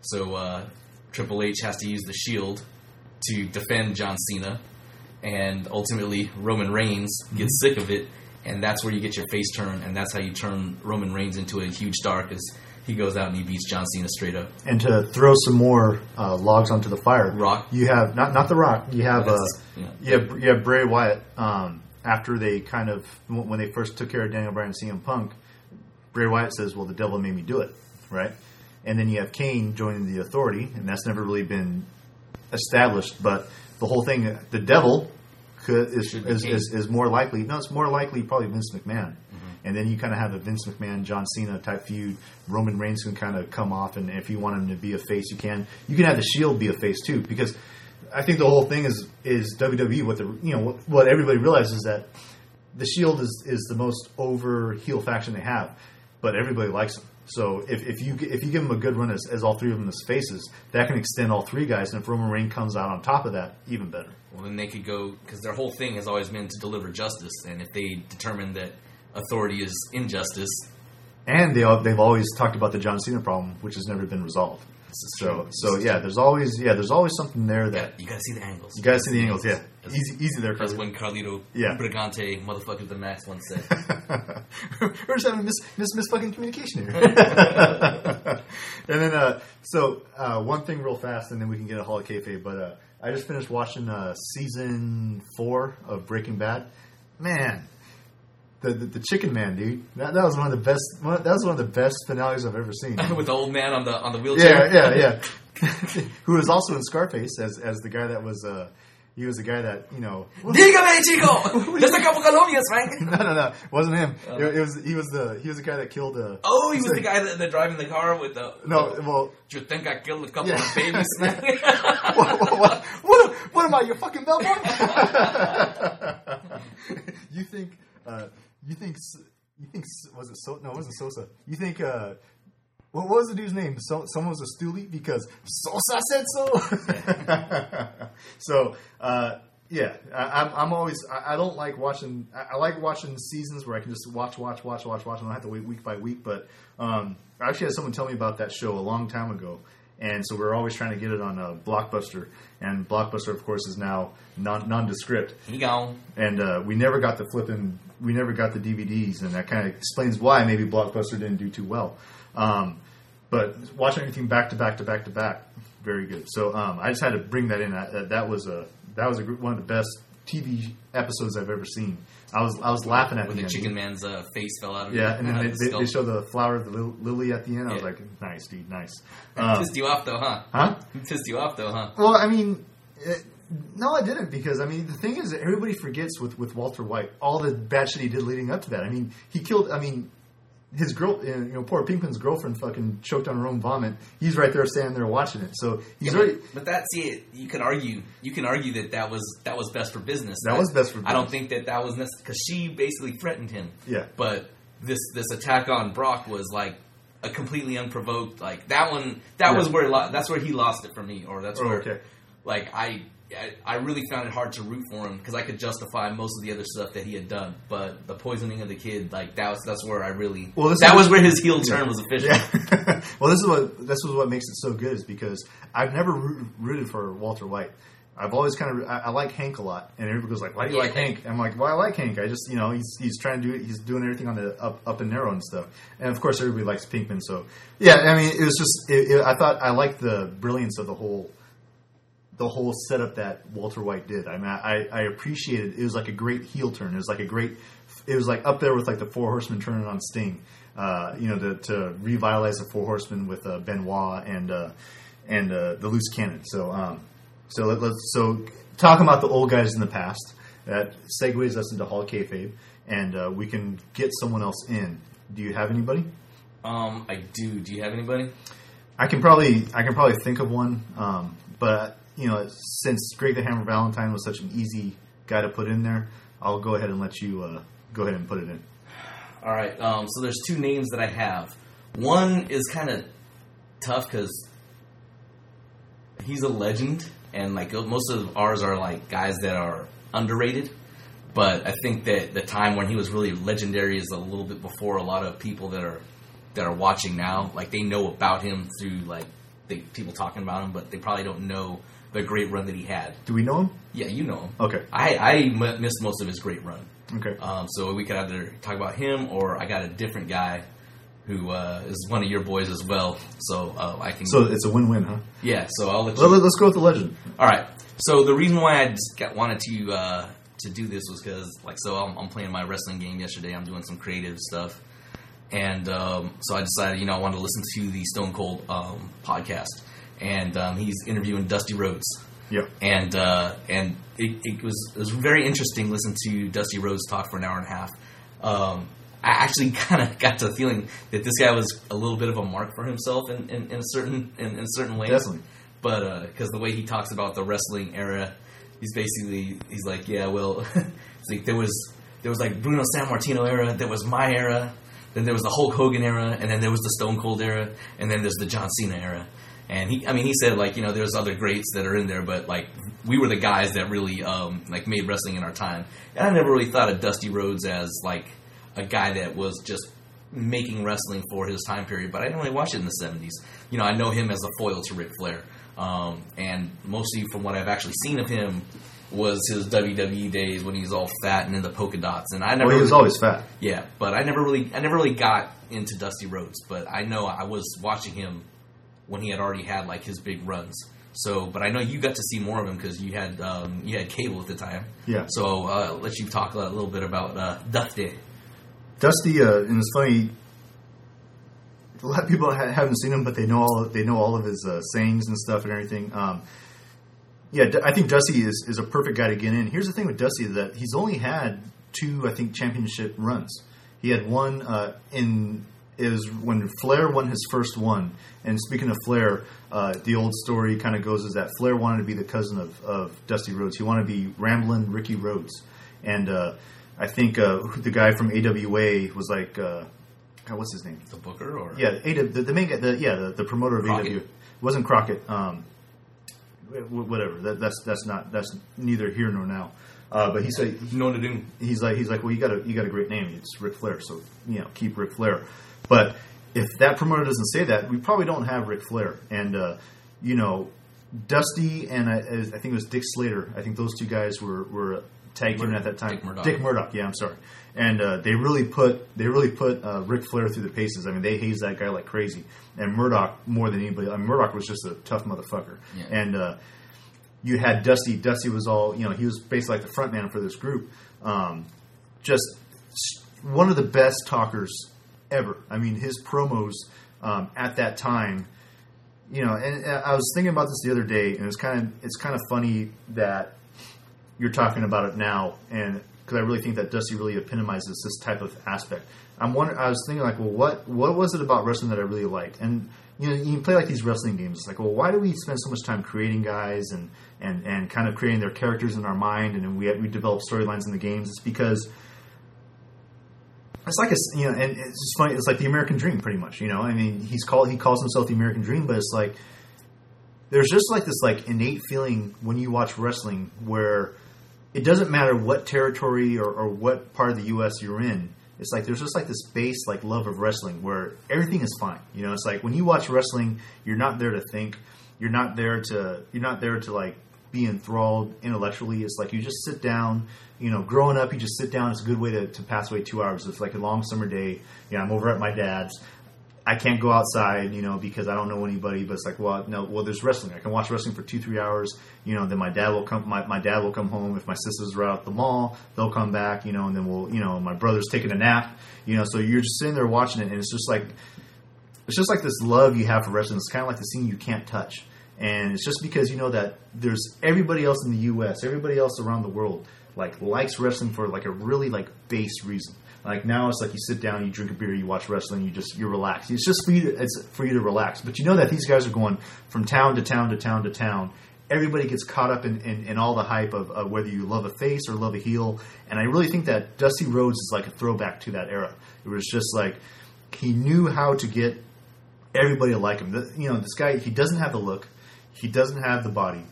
Triple H has to use the Shield to defend John Cena, and ultimately Roman Reigns gets sick of it. And that's where you get your face turn, and that's how you turn Roman Reigns into a huge star, because he goes out and he beats John Cena straight up. And to throw some more logs onto the fire, Rock. You have not the Rock. You have you have Bray Wyatt. After they kind of when they first took care of Daniel Bryan and CM Punk, Bray Wyatt says, "Well, the devil made me do it," right? And then you have Kane joining the Authority, and that's never really been established. But the whole thing, the devil. Is more likely. No, it's more likely probably Vince McMahon. Mm-hmm. And then you kind of have a Vince McMahon, John Cena type feud. Roman Reigns can kind of come off, and if you want him to be a face, you can. You can have the Shield be a face too, because I think the whole thing is WWE. What everybody realizes is that the Shield is the most over heel faction they have, but everybody likes them. So if you give them a good run as all three of them as faces, that can extend all three guys. And if Roman Reigns comes out on top of that, even better. Well, then they could go, because their whole thing has always been to deliver justice. And if they determine that Authority is injustice, and they've always talked about the John Cena problem, which has never been resolved. So there's always something there that you gotta see the angles. You gotta see the angles. Yeah, easy there. That's when Carlito Brigante, motherfuckers the Max, once said. We're just having miss fucking communication here. And then one thing real fast, and then we can get a Hall of Kayfabe. But I just finished watching season 4 of Breaking Bad. Man. The Chicken Man, dude. That was one of the best. That was one of the best finales I've ever seen. With the old man on the wheelchair. Yeah. Who was also in Scarface as the guy that was. He was the guy that Dígame, chico. There's a couple Colombians, Frank. No, it wasn't him. He was the guy that killed. He was the guy that driving the car with the. No, well. You think I killed a couple of babies, man? What am I, your fucking bellboy? You think was it Sosa? No, it wasn't Sosa. You think what was the dude's name? Someone was a stoolie because Sosa said so. So I'm always I don't like watching. I like watching seasons where I can just watch. I don't have to wait week by week. But I actually had someone tell me about that show a long time ago. And so we're always trying to get it on Blockbuster. And Blockbuster, of course, is now nondescript. He gone. And we never got the DVDs. And that kind of explains why maybe Blockbuster didn't do too well. But watching everything back to back, very good. So I just had to bring that in. That was one of the best TV episodes I've ever seen. I was laughing at when the end. Chicken Man's face fell out of Yeah, and then the they show the flower of the lily at the end. I was Yeah. like, nice, dude, nice. Pissed you off though, huh? Huh? Pissed you off though, huh? Well, I mean, no, I didn't, because I mean the thing is that everybody forgets with Walter White all the bad shit he did leading up to that. I mean, he killed. I mean, his girl, poor Pinkman's girlfriend, fucking choked on her own vomit. He's right there standing there watching it. So he's already. But you can argue that was best for business. That was best for business. I don't think that was necessary because she basically threatened him. Yeah. But this attack on Brock was like a completely unprovoked. Like that one. That was where that's where he lost it for me, or that's where. Okay. Like I really found it hard to root for him because I could justify most of the other stuff that he had done, but the poisoning of the kid, like that's where I really that was where his heel turn was official. Yeah. Well, this is what makes it so good, is because I've never rooted for Walter White. I've always I like Hank a lot, and everybody goes like, "Why do you like Hank?" I'm like, "Well, I like Hank. I just he's trying to do it. He's doing everything on the up and narrow and stuff." And of course, everybody likes Pinkman. So yeah, I mean, it was just I thought I liked the brilliance of the whole setup that Walter White did. I mean, I appreciated it. It was like a great heel turn. It was like up there with like the Four Horsemen turning on Sting. To revitalize the Four Horsemen with Benoit and the Loose Cannon. So let's talking about the old guys in the past. That segues us into Hall of Kayfabe, and we can get someone else in. Do you have anybody? I do. Do you have anybody? I can probably think of one, but. Since Greg the Hammer Valentine was such an easy guy to put in there, I'll go ahead and let you go ahead and put it in. All right. So there's two names that I have. One is kind of tough because he's a legend, and like most of ours are like guys that are underrated. But I think that the time when he was really legendary is a little bit before a lot of people that are watching now. Like they know about him through like people talking about him, but they probably don't know the great run that he had. Do we know him? Yeah, you know him. Okay. I missed most of his great run. Okay. So we could either talk about him, or I got a different guy who is one of your boys as well. So I can. So it's a win-win, huh? Yeah. So I'll let you. Let's go with the legend. All right. So the reason why I just wanted to do this was because, I'm playing my wrestling game yesterday. I'm doing some creative stuff, and so I decided, I wanted to listen to the Stone Cold podcast. And he's interviewing Dusty Rhodes. Yeah. And it was very interesting listening to Dusty Rhodes talk for an hour and a half. I actually kind of got the feeling that this guy was a little bit of a mark for himself in certain ways. Definitely. But because the way he talks about the wrestling era, he's like, yeah, well, it's like there was like Bruno Sammartino era, there was my era, then there was the Hulk Hogan era, and then there was the Stone Cold era, and then there's the John Cena era. And he said, there's other greats that are in there, but, we were the guys that really, made wrestling in our time. And I never really thought of Dusty Rhodes as, a guy that was just making wrestling for his time period. But I didn't really watch it in the 70s. I know him as a foil to Ric Flair. And mostly from what I've actually seen of him was his WWE days when he was all fat and in the polka dots. And he was always fat. Yeah, but I never really got into Dusty Rhodes. But I know I was watching him when he had already had his big runs. So, but I know you got to see more of him because you had cable at the time. Yeah. So I'll let you talk a little bit about Dusty. Dusty, and it's funny. A lot of people haven't seen him, but they know all of his sayings and stuff and everything. I think Dusty is a perfect guy to get in. Here's the thing with Dusty, that he's only had 2, I think, championship runs. He had one is when Flair won his first one. And speaking of Flair, the old story kind of goes is that Flair wanted to be the cousin of Dusty Rhodes. He wanted to be Ramblin' Ricky Rhodes. And I think the guy from AWA was like, what's his name? The Booker? Or? Yeah, the main guy, the promoter of Crockett. AWA. It wasn't Crockett. Whatever. That's neither here nor now. But he said, he's like, well, you got a great name. It's Ric Flair, so keep Ric Flair. But if that promoter doesn't say that, we probably don't have Ric Flair. And Dusty and I think it was Dick Slater. I think those two guys were tag team at that time. Dick Murdoch. Yeah, I'm sorry. And they really put Ric Flair through the paces. I mean, they hazed that guy like crazy. And Murdoch more than anybody. I mean, Murdoch was just a tough motherfucker. Yeah. And you had Dusty. Dusty was all, he was basically like the front man for this group. Just one of the best talkers ever. I mean, his promos at that time, and I was thinking about this the other day, and it's kind of funny that you're talking about it now, and because I really think that Dusty really epitomizes this type of aspect. I was thinking like, well, what was it about wrestling that I really liked? And you play like these wrestling games. It's like, well, why do we spend so much time creating guys and kind of creating their characters in our mind, and then we develop storylines in the games? It's because it's like and it's just funny. It's like the American Dream, pretty much. I mean, he calls himself the American Dream, but it's like there's just like this like innate feeling when you watch wrestling where it doesn't matter what territory or what part of the U.S. you're in. It's like there's just like this base like love of wrestling where everything is fine. It's like when you watch wrestling, you're not there to think. You're not there to like be enthralled intellectually. It's like you just sit down. Growing up, you just sit down. It's a good way to pass away 2 hours. It's like a long summer day. I'm over at my dad's. I can't go outside, because I don't know anybody. But it's like, well, there's wrestling. I can watch wrestling for 2-3 hours. Then my dad will come. My dad will come home. If my sisters are out at the mall, they'll come back. And then we'll, my brother's taking a nap. So you're just sitting there watching it, and it's just like this love you have for wrestling. It's kind of like the scene you can't touch, and it's just because that there's everybody else in the U.S., everybody else around the world likes wrestling for like a really like base reason. Like now it's like you sit down, you drink a beer, you watch wrestling, you're relaxed. It's just for you to relax. But that these guys are going from town to town to town to town. Everybody gets caught up in all the hype of whether you love a face or love a heel. And I really think that Dusty Rhodes is like a throwback to that era. It was just like he knew how to get everybody to like him. This guy, he doesn't have the look. He doesn't have the body.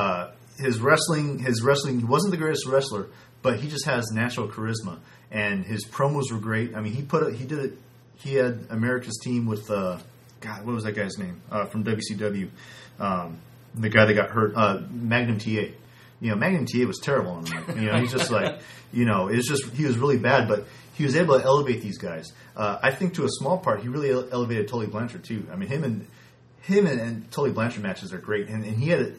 His wrestling, he wasn't the greatest wrestler, but he just has natural charisma. And his promos were great. I mean, he had America's team with, what was that guy's name? From WCW. The guy that got hurt, Magnum TA. Magnum TA was terrible on him. He's just like, it's just, he was really bad, but he was able to elevate these guys. I think to a small part, he really elevated Tully Blanchard too. I mean, him and Tully Blanchard matches are great. And he had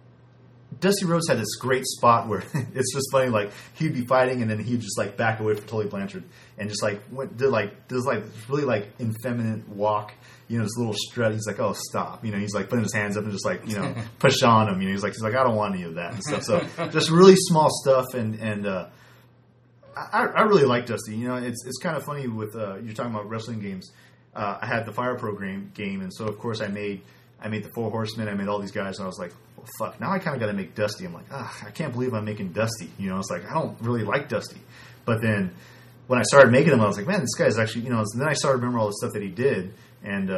Dusty Rhodes had this great spot where it's just funny, like he'd be fighting and then he'd just like back away from Tully Blanchard and just like did this really like effeminate walk, this little strut. He's like, oh, stop, he's like putting his hands up and just like push on him. He's like I don't want any of that and stuff. So just really small stuff and I really like Dusty. It's kind of funny with you're talking about wrestling games. I had the Fire Pro game, and so of course I made the Four Horsemen. I made all these guys, and I was like, well, fuck. Now I kind of got to make Dusty. I'm like, I can't believe I'm making Dusty. It's like I don't really like Dusty. But then when I started making him, I was like, man, this guy's actually, And then I started remembering all the stuff that he did, and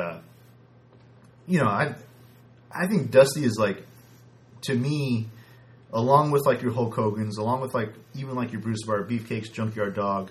I think Dusty is like, to me, along with like your Hulk Hogan's, along with like even like your Bruce Bar, Beefcake's, Junkyard Dog.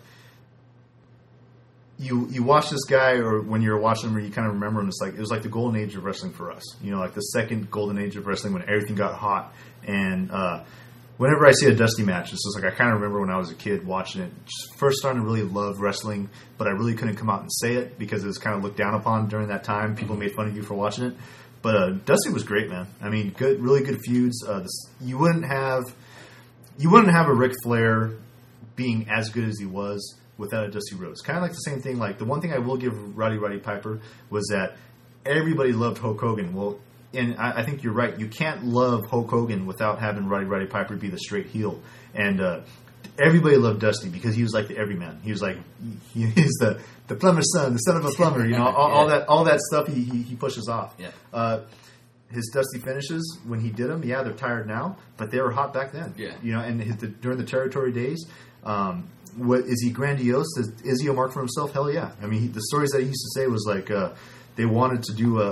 You watch this guy, or when you're watching him, or you kind of remember him. It's like it was like the golden age of wrestling for us. Like the second golden age of wrestling when everything got hot. And whenever I see a Dusty match, it's just like I kind of remember when I was a kid watching it, just first starting to really love wrestling, but I really couldn't come out and say it because it was kind of looked down upon during that time. People made fun of you for watching it, but Dusty was great, man. I mean, really good feuds. You wouldn't have a Ric Flair being as good as he was without a Dusty Rhodes. Kind of like the same thing. Like the one thing I will give Roddy Piper was that everybody loved Hulk Hogan. Well, and I think you're right. You can't love Hulk Hogan without having Roddy Piper be the straight heel. And everybody loved Dusty because he was like the everyman. He was like he's the plumber's son, the son of a plumber. All that stuff he pushes off. Yeah. His Dusty finishes when he did them, they're tired now, but they were hot back then. Yeah. And during the territory days. What is he grandiose? Is he a mark for himself? Hell yeah! I mean, the stories that he used to say was like they wanted to do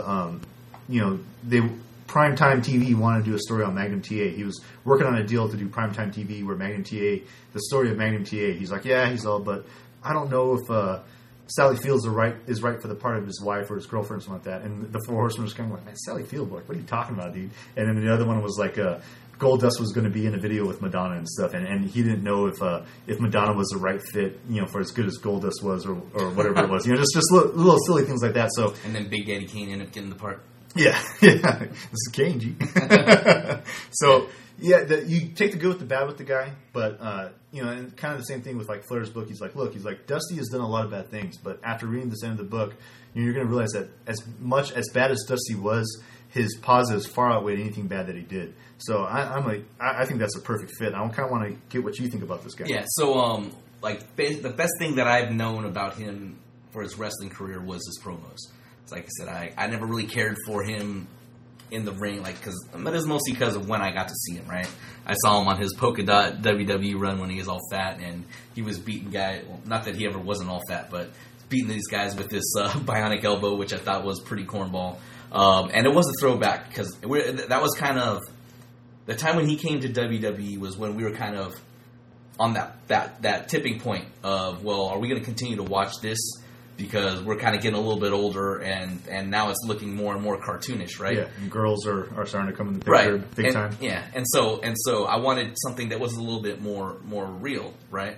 Primetime TV wanted to do a story on Magnum TA. He was working on a deal to do Primetime TV where Magnum TA, the story of Magnum TA. He's like, but I don't know if Sally Fields is right for the part of his wife or his girlfriend or something like that. And the Four Horsemen was kind of like, man, Sally Fields, what are you talking about, dude? And then the other one was like. Goldust was going to be in a video with Madonna and stuff, and he didn't know if Madonna was the right fit, for as good as Goldust was or whatever it was, just little silly things like that. So and then Big Daddy Kane ended up getting the part. Yeah. This is Kenji. So, yeah, you take the good with the bad with the guy, but, and kind of the same thing with, like, Flair's book. He's like, Dusty has done a lot of bad things, but after reading this end of the book, you're going to realize that as bad as Dusty was, his positives far outweighed anything bad that he did. So I think that's a perfect fit. I kind of want to get what you think about this guy. Yeah, so, the best thing that I've known about him for his wrestling career was his promos. Like I said, I never really cared for him in the ring, but it's mostly because of when I got to see him, right? I saw him on his polka dot WWE run when he was all fat, and he was beating guys, well, not that he ever wasn't all fat, but beating these guys with this bionic elbow, which I thought was pretty cornball. And it was a throwback, because that was kind of, the time when he came to WWE was when we were kind of on that tipping point of, well, are we going to continue to watch this? Because we're kind of getting a little bit older, and now it's looking more and more cartoonish, right? Yeah, and girls are starting to come in the picture big time. Yeah, and so I wanted something that was a little bit more real, right?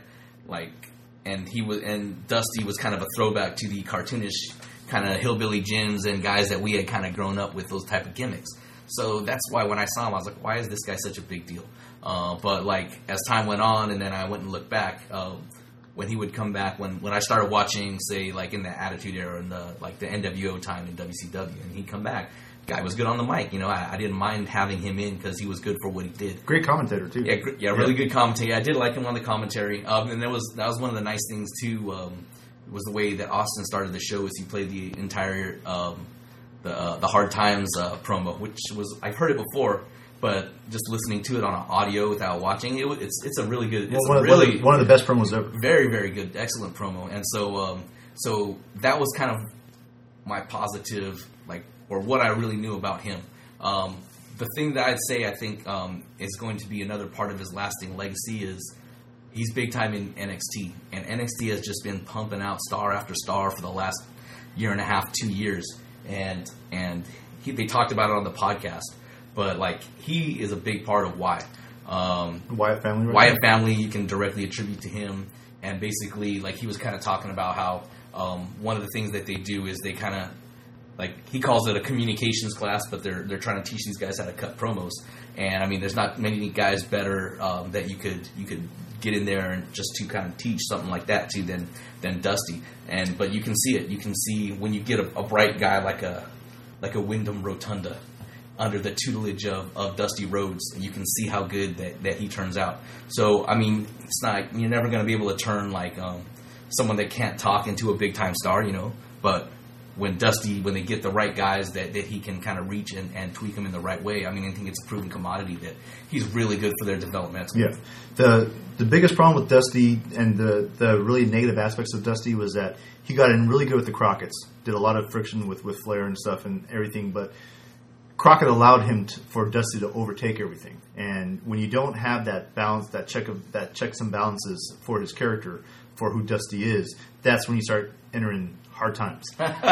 And Dusty was kind of a throwback to the cartoonish kind of hillbilly gyms and guys that we had kind of grown up with those type of gimmicks. So that's why when I saw him, I was like, why is this guy such a big deal? But as time went on, and then I went and looked back. When he would come back, when I started watching, say, in the Attitude Era and the NWO time in WCW, and he'd come back, guy was good on the mic. I didn't mind having him in because he was good for what he did. Great commentator too. Yeah, really good commentator. I did like him on the commentary, and that was one of the nice things too. Was the way that Austin started the show, is he played the entire the Hard Times promo, which was, I've heard it before. But just listening to it on audio without watching it, it's a really good. It's one of the best promos ever. Very, very good, excellent promo. And so that was kind of my positive, or what I really knew about him. The thing that I'd say I think is going to be another part of his lasting legacy is he's big time in NXT, and NXT has just been pumping out star after star for the last year and a half, 2 years, and they talked about it on the podcast. But he is a big part of Wyatt. Wyatt family. Right Wyatt family, you can directly attribute to him. And basically, he was kind of talking about how one of the things that they do is they kind of, he calls it a communications class, but they're trying to teach these guys how to cut promos. And I mean, there's not many guys better that you could get in there and just to kind of teach something like that to than Dusty. But you can see it. You can see when you get a bright guy like a Wyndham Rotunda under the tutelage of Dusty Rhodes, and you can see how good that he turns out. So, I mean, it's not, you're never going to be able to turn someone that can't talk into a big time star, but when they get the right guys that he can kind of reach and tweak them in the right way, I mean, I think it's a proven commodity that he's really good for their development. Yeah. The biggest problem with Dusty and the really negative aspects of Dusty was that he got in really good with the Crockett's, did a lot of friction with Flair and stuff and everything, but Crockett allowed him for Dusty to overtake everything, and when you don't have that balance, that checks and balances for his character, for who Dusty is, that's when you start entering hard times.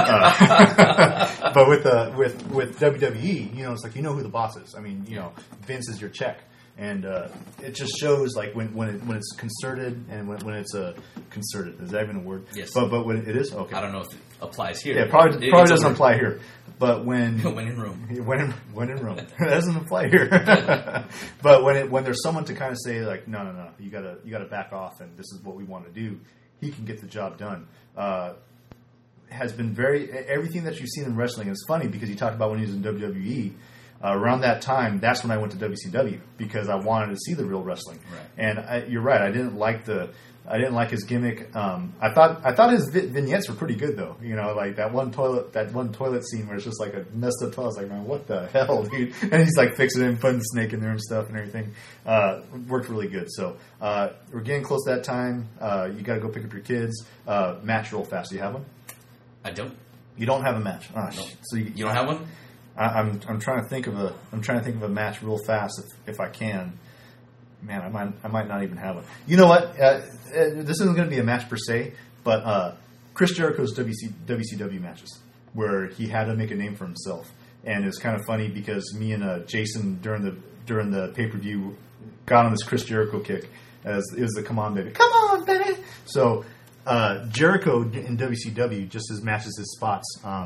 But with WWE, it's who the boss is. I mean, Vince is your check, and it just shows when it's concerted and when it's concerted. Is that even a word? Yes. But when it is, okay. I don't know if it applies here. Yeah, probably doesn't apply here. But when in Rome, when in Rome, it doesn't apply here. But when there's someone to kind of say no, you gotta back off, and this is what we want to do, he can get the job done. Has been everything that you've seen in wrestling. And it's funny because you talked about when he was in WWE. Around that time, that's when I went to WCW because I wanted to see the real wrestling. Right. And you're right. I didn't like his gimmick. I thought his vignettes were pretty good though. That one toilet scene where it's just a messed up toilet. I was like, man, what the hell, dude? And he's fixing it and putting the snake in there and stuff and everything. Worked really good. So we're getting close to that time. You got to go pick up your kids. Match real fast. Do you have one? I don't. You don't have a match. All right. No. So you don't have one? I'm trying to think of a match real fast if I can. Man, I might not even have one. You know what? This isn't going to be a match per se, but Chris Jericho's WCW matches where he had to make a name for himself, and it was kind of funny because me and Jason during the pay-per-view got on this Chris Jericho kick as it was the come on baby. So Jericho in WCW, just his matches, his spots.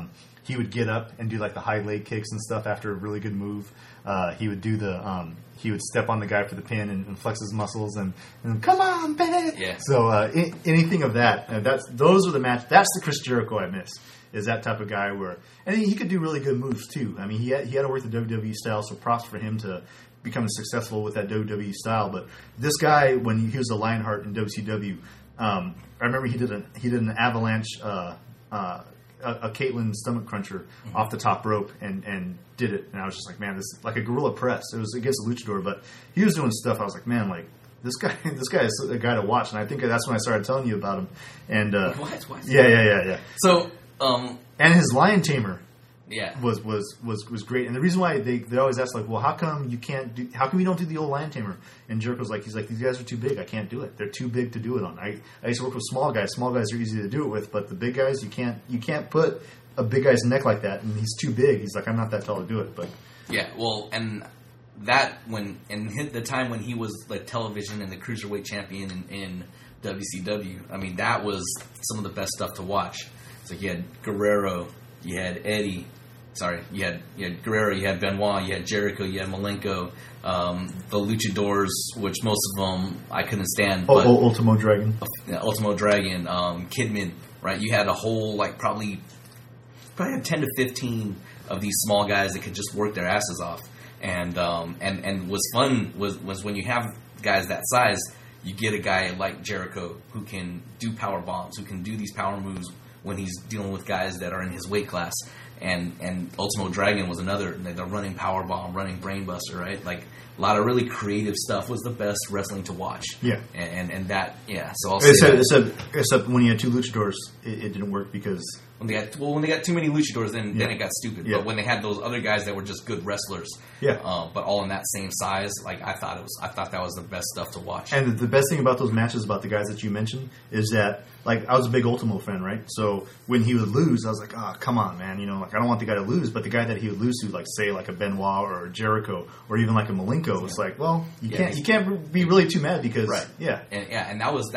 he would get up and do like the high leg kicks and stuff after a really good move. He would do he would step on the guy for the pin and flex his muscles and come on, baby. Yeah. So anything of that, those are the match. That's the Chris Jericho I miss. Is that type of guy where, and he could do really good moves too. I mean, he had to work the WWE style, so props for him to become successful with that WWE style. But this guy, when he was a Lionheart in WCW, I remember he did an avalanche, a Caitlyn stomach cruncher off the top rope and did it. And I was just like, man, this is like a gorilla press. It was against a luchador, but he was doing stuff. I was like, man, like this guy is a guy to watch. And I think that's when I started telling you about him. And What? yeah. So. And his lion tamer, Yeah, was great. And the reason why they always ask, like, well, how come you don't do the old lion tamer? And Jericho's like, he's like, these guys are too big. I can't do it. They're too big to do it on. I used to work with small guys. Small guys are easy to do it with, but the big guys, you can't put a big guy's neck like that. And he's too big. He's like, I'm not that tall to do it. But yeah, well, and that the time when he was like television and the cruiserweight champion in WCW, I mean, that was some of the best stuff to watch. So you had Guerrero, you had Eddie. Sorry, you had Guerrero, you had Benoit, you had Jericho, you had Malenko, the Luchadors, which most of them I couldn't stand. But Ultimo Dragon, Kidman, right? You had a whole probably had 10 to 15 of these small guys that could just work their asses off, and what's fun was when you have guys that size, you get a guy like Jericho who can do power bombs, who can do these power moves when he's dealing with guys that are in his weight class. And Ultimo Dragon was another, the running powerbomb, running brainbuster, right? Like a lot of really creative stuff. Was the best wrestling to watch. Yeah, and that, yeah. So I'll say except when you had two luchadors, it didn't work because when they got too many luchadors, then it got stupid. Yeah. But when they had those other guys that were just good wrestlers, but all in that same size, I thought that was the best stuff to watch. And the best thing about those matches, about the guys that you mentioned, is that I was a big Ultimo fan, right? So when he would lose, I was like, oh, come on, man, I don't want the guy to lose, but the guy that he would lose to, say a Benoit or a Jericho or even like a Malenko, it's like, well, you can't be really too mad because and that was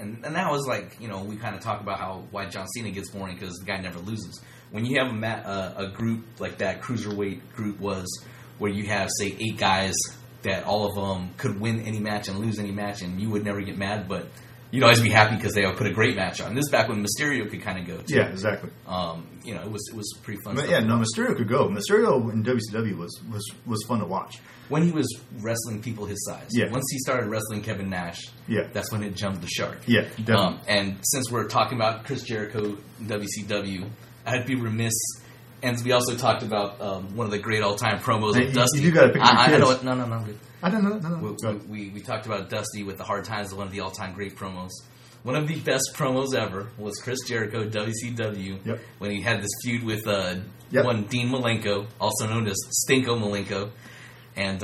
we kind of talk about why John Cena gets boring because the guy never loses. When you have a group like that cruiserweight group was, where you have say 8 guys that all of them could win any match and lose any match, and you would never get mad, but you'd always be happy because they would put a great match on. This is back when Mysterio could kind of go too. Yeah, exactly. It was pretty fun. But stuff. Mysterio could go. Mysterio in WCW was fun to watch when he was wrestling people his size. Yeah. Once he started wrestling Kevin Nash, that's when it jumped the shark. Yeah, definitely. And since we're talking about Chris Jericho WCW, I'd be remiss. And we also talked about one of the great all-time promos of Dusty. You got to pick your kids. I know it. No, good. I don't know. No. We talked about Dusty with the Hard Times, one of the all-time great promos. One of the best promos ever was Chris Jericho, WCW, when he had this feud with one Dean Malenko, also known as Stinko Malenko. And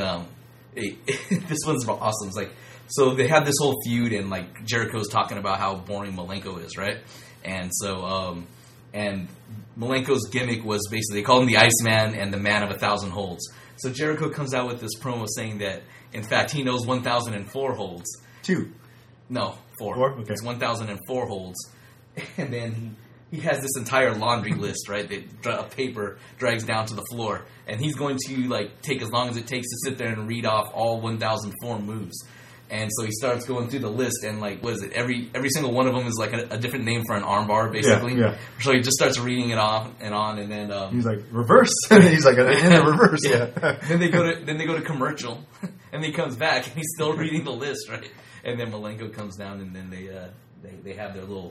this one's awesome. It's so they had this whole feud, and Jericho's talking about how boring Malenko is, right? And so, and Malenko's gimmick was basically, they called him the Iceman and the Man of 1,000 holds. So Jericho comes out with this promo saying that, in fact, he knows 1,004 holds. 2. No, 4. 4? Okay. It's 1,004 holds. And then he has this entire laundry list, right, that a paper drags down to the floor. And he's going to, take as long as it takes to sit there and read off all 1,004 moves. And so he starts going through the list, and what is it? Every single one of them is a different name for an armbar, basically. Yeah. So he just starts reading it off and on, and then he's like reverse. He's like in a reverse. Yeah. Then they go to commercial, and he comes back, and he's still reading the list, right? And then Malenko comes down, and then they have their little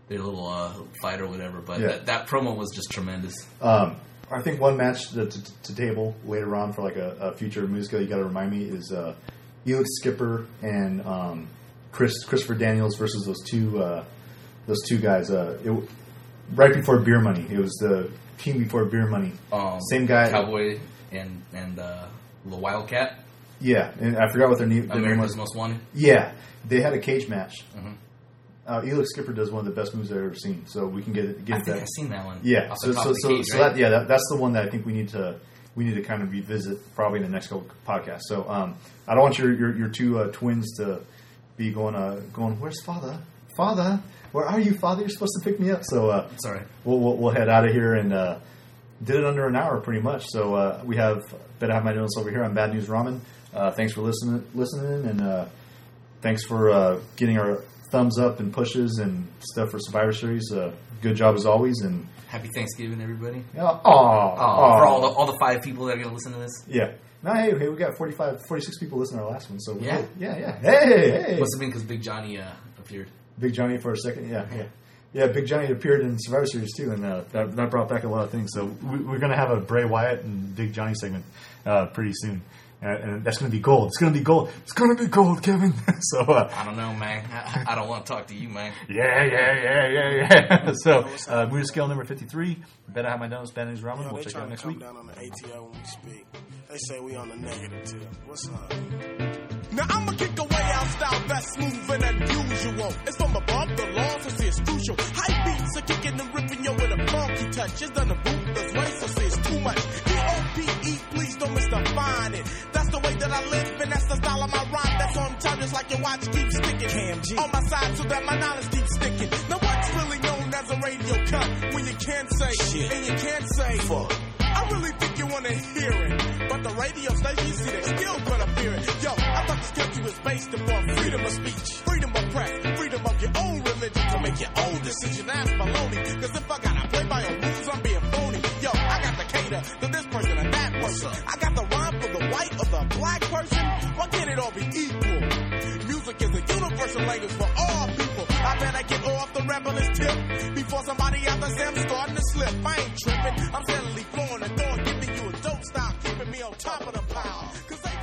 fight or whatever. But that promo was just tremendous. I think one match to table later on for a future musical you got to remind me is. Elix Skipper and Christopher Daniels versus those two guys. Right before Beer Money, it was the team before Beer Money. Same guy, Cowboy and the Wildcat. Yeah, and I forgot what their name was. America's Most Wanted. Yeah, they had a cage match. Mm-hmm. Elix Skipper does one of the best moves I've ever seen, so we can get I think that. I've seen that one. Yeah, so right? That's the one that I think we need to kind of revisit probably in the next couple podcasts. So I don't want your two twins to be going, where's Father? Father, where are you, Father? You're supposed to pick me up. So sorry. We'll head out of here, and did it under an hour pretty much. So we have Better Have My Noodles over here on Bad News Ramen. Thanks for listening, and thanks for getting our thumbs up and pushes and stuff for Survivor Series. Good job as always, and happy Thanksgiving, everybody. For all the 5 people that are going to listen to this. Yeah. No, hey, we got 46 people listening to our last one. So yeah. Hey. Must have been because Big Johnny appeared. Big Johnny for a second, yeah. Big Johnny appeared in Survivor Series too, and that brought back a lot of things. So we're going to have a Bray Wyatt and Big Johnny segment pretty soon. And that's going to be gold. It's going to be gold. It's going to be gold, Kevin. So I don't know, man. I don't want to talk to you, man. Yeah. So we're scale number 53. Better Have My Noodles, Bad News Ramen. We'll check it out next week. Down on the ATL when we speak. They say we on the negative tip. What's up? Now I'ma kick away out style that's moving unusual. It's from above the law, so see it's crucial. High beats are kicking and ripping you with a funky touch. It's done a ruthless way, so see it's too much. D-O-P-E, please don't misdefine it. That's the way that I live, and that's the style of my rhyme. That's on time, just like your watch keeps sticking. On my side, so that my knowledge keeps sticking. Now what's really known as a radio cut? When you can't say shit, and you can't say fuck. I really think you wanna hear it, but the radio station, you see, they still gonna fear it. Yo, I thought this country was based upon freedom of speech, freedom of press, freedom of your own religion to make your own decision. That's baloney, cause if I gotta play by your rules, I'm being phony. Yo, I got to cater to this person and that person. I got the rhyme for the white or the black person. Why can't it all be equal? Music is a universal language for all people. I better get off the rebellious tip before somebody out there say I'm starting to slip. I ain't tripping, I'm steadily flowing the door, giving you a dope style, keeping me on top of the pile. Cause they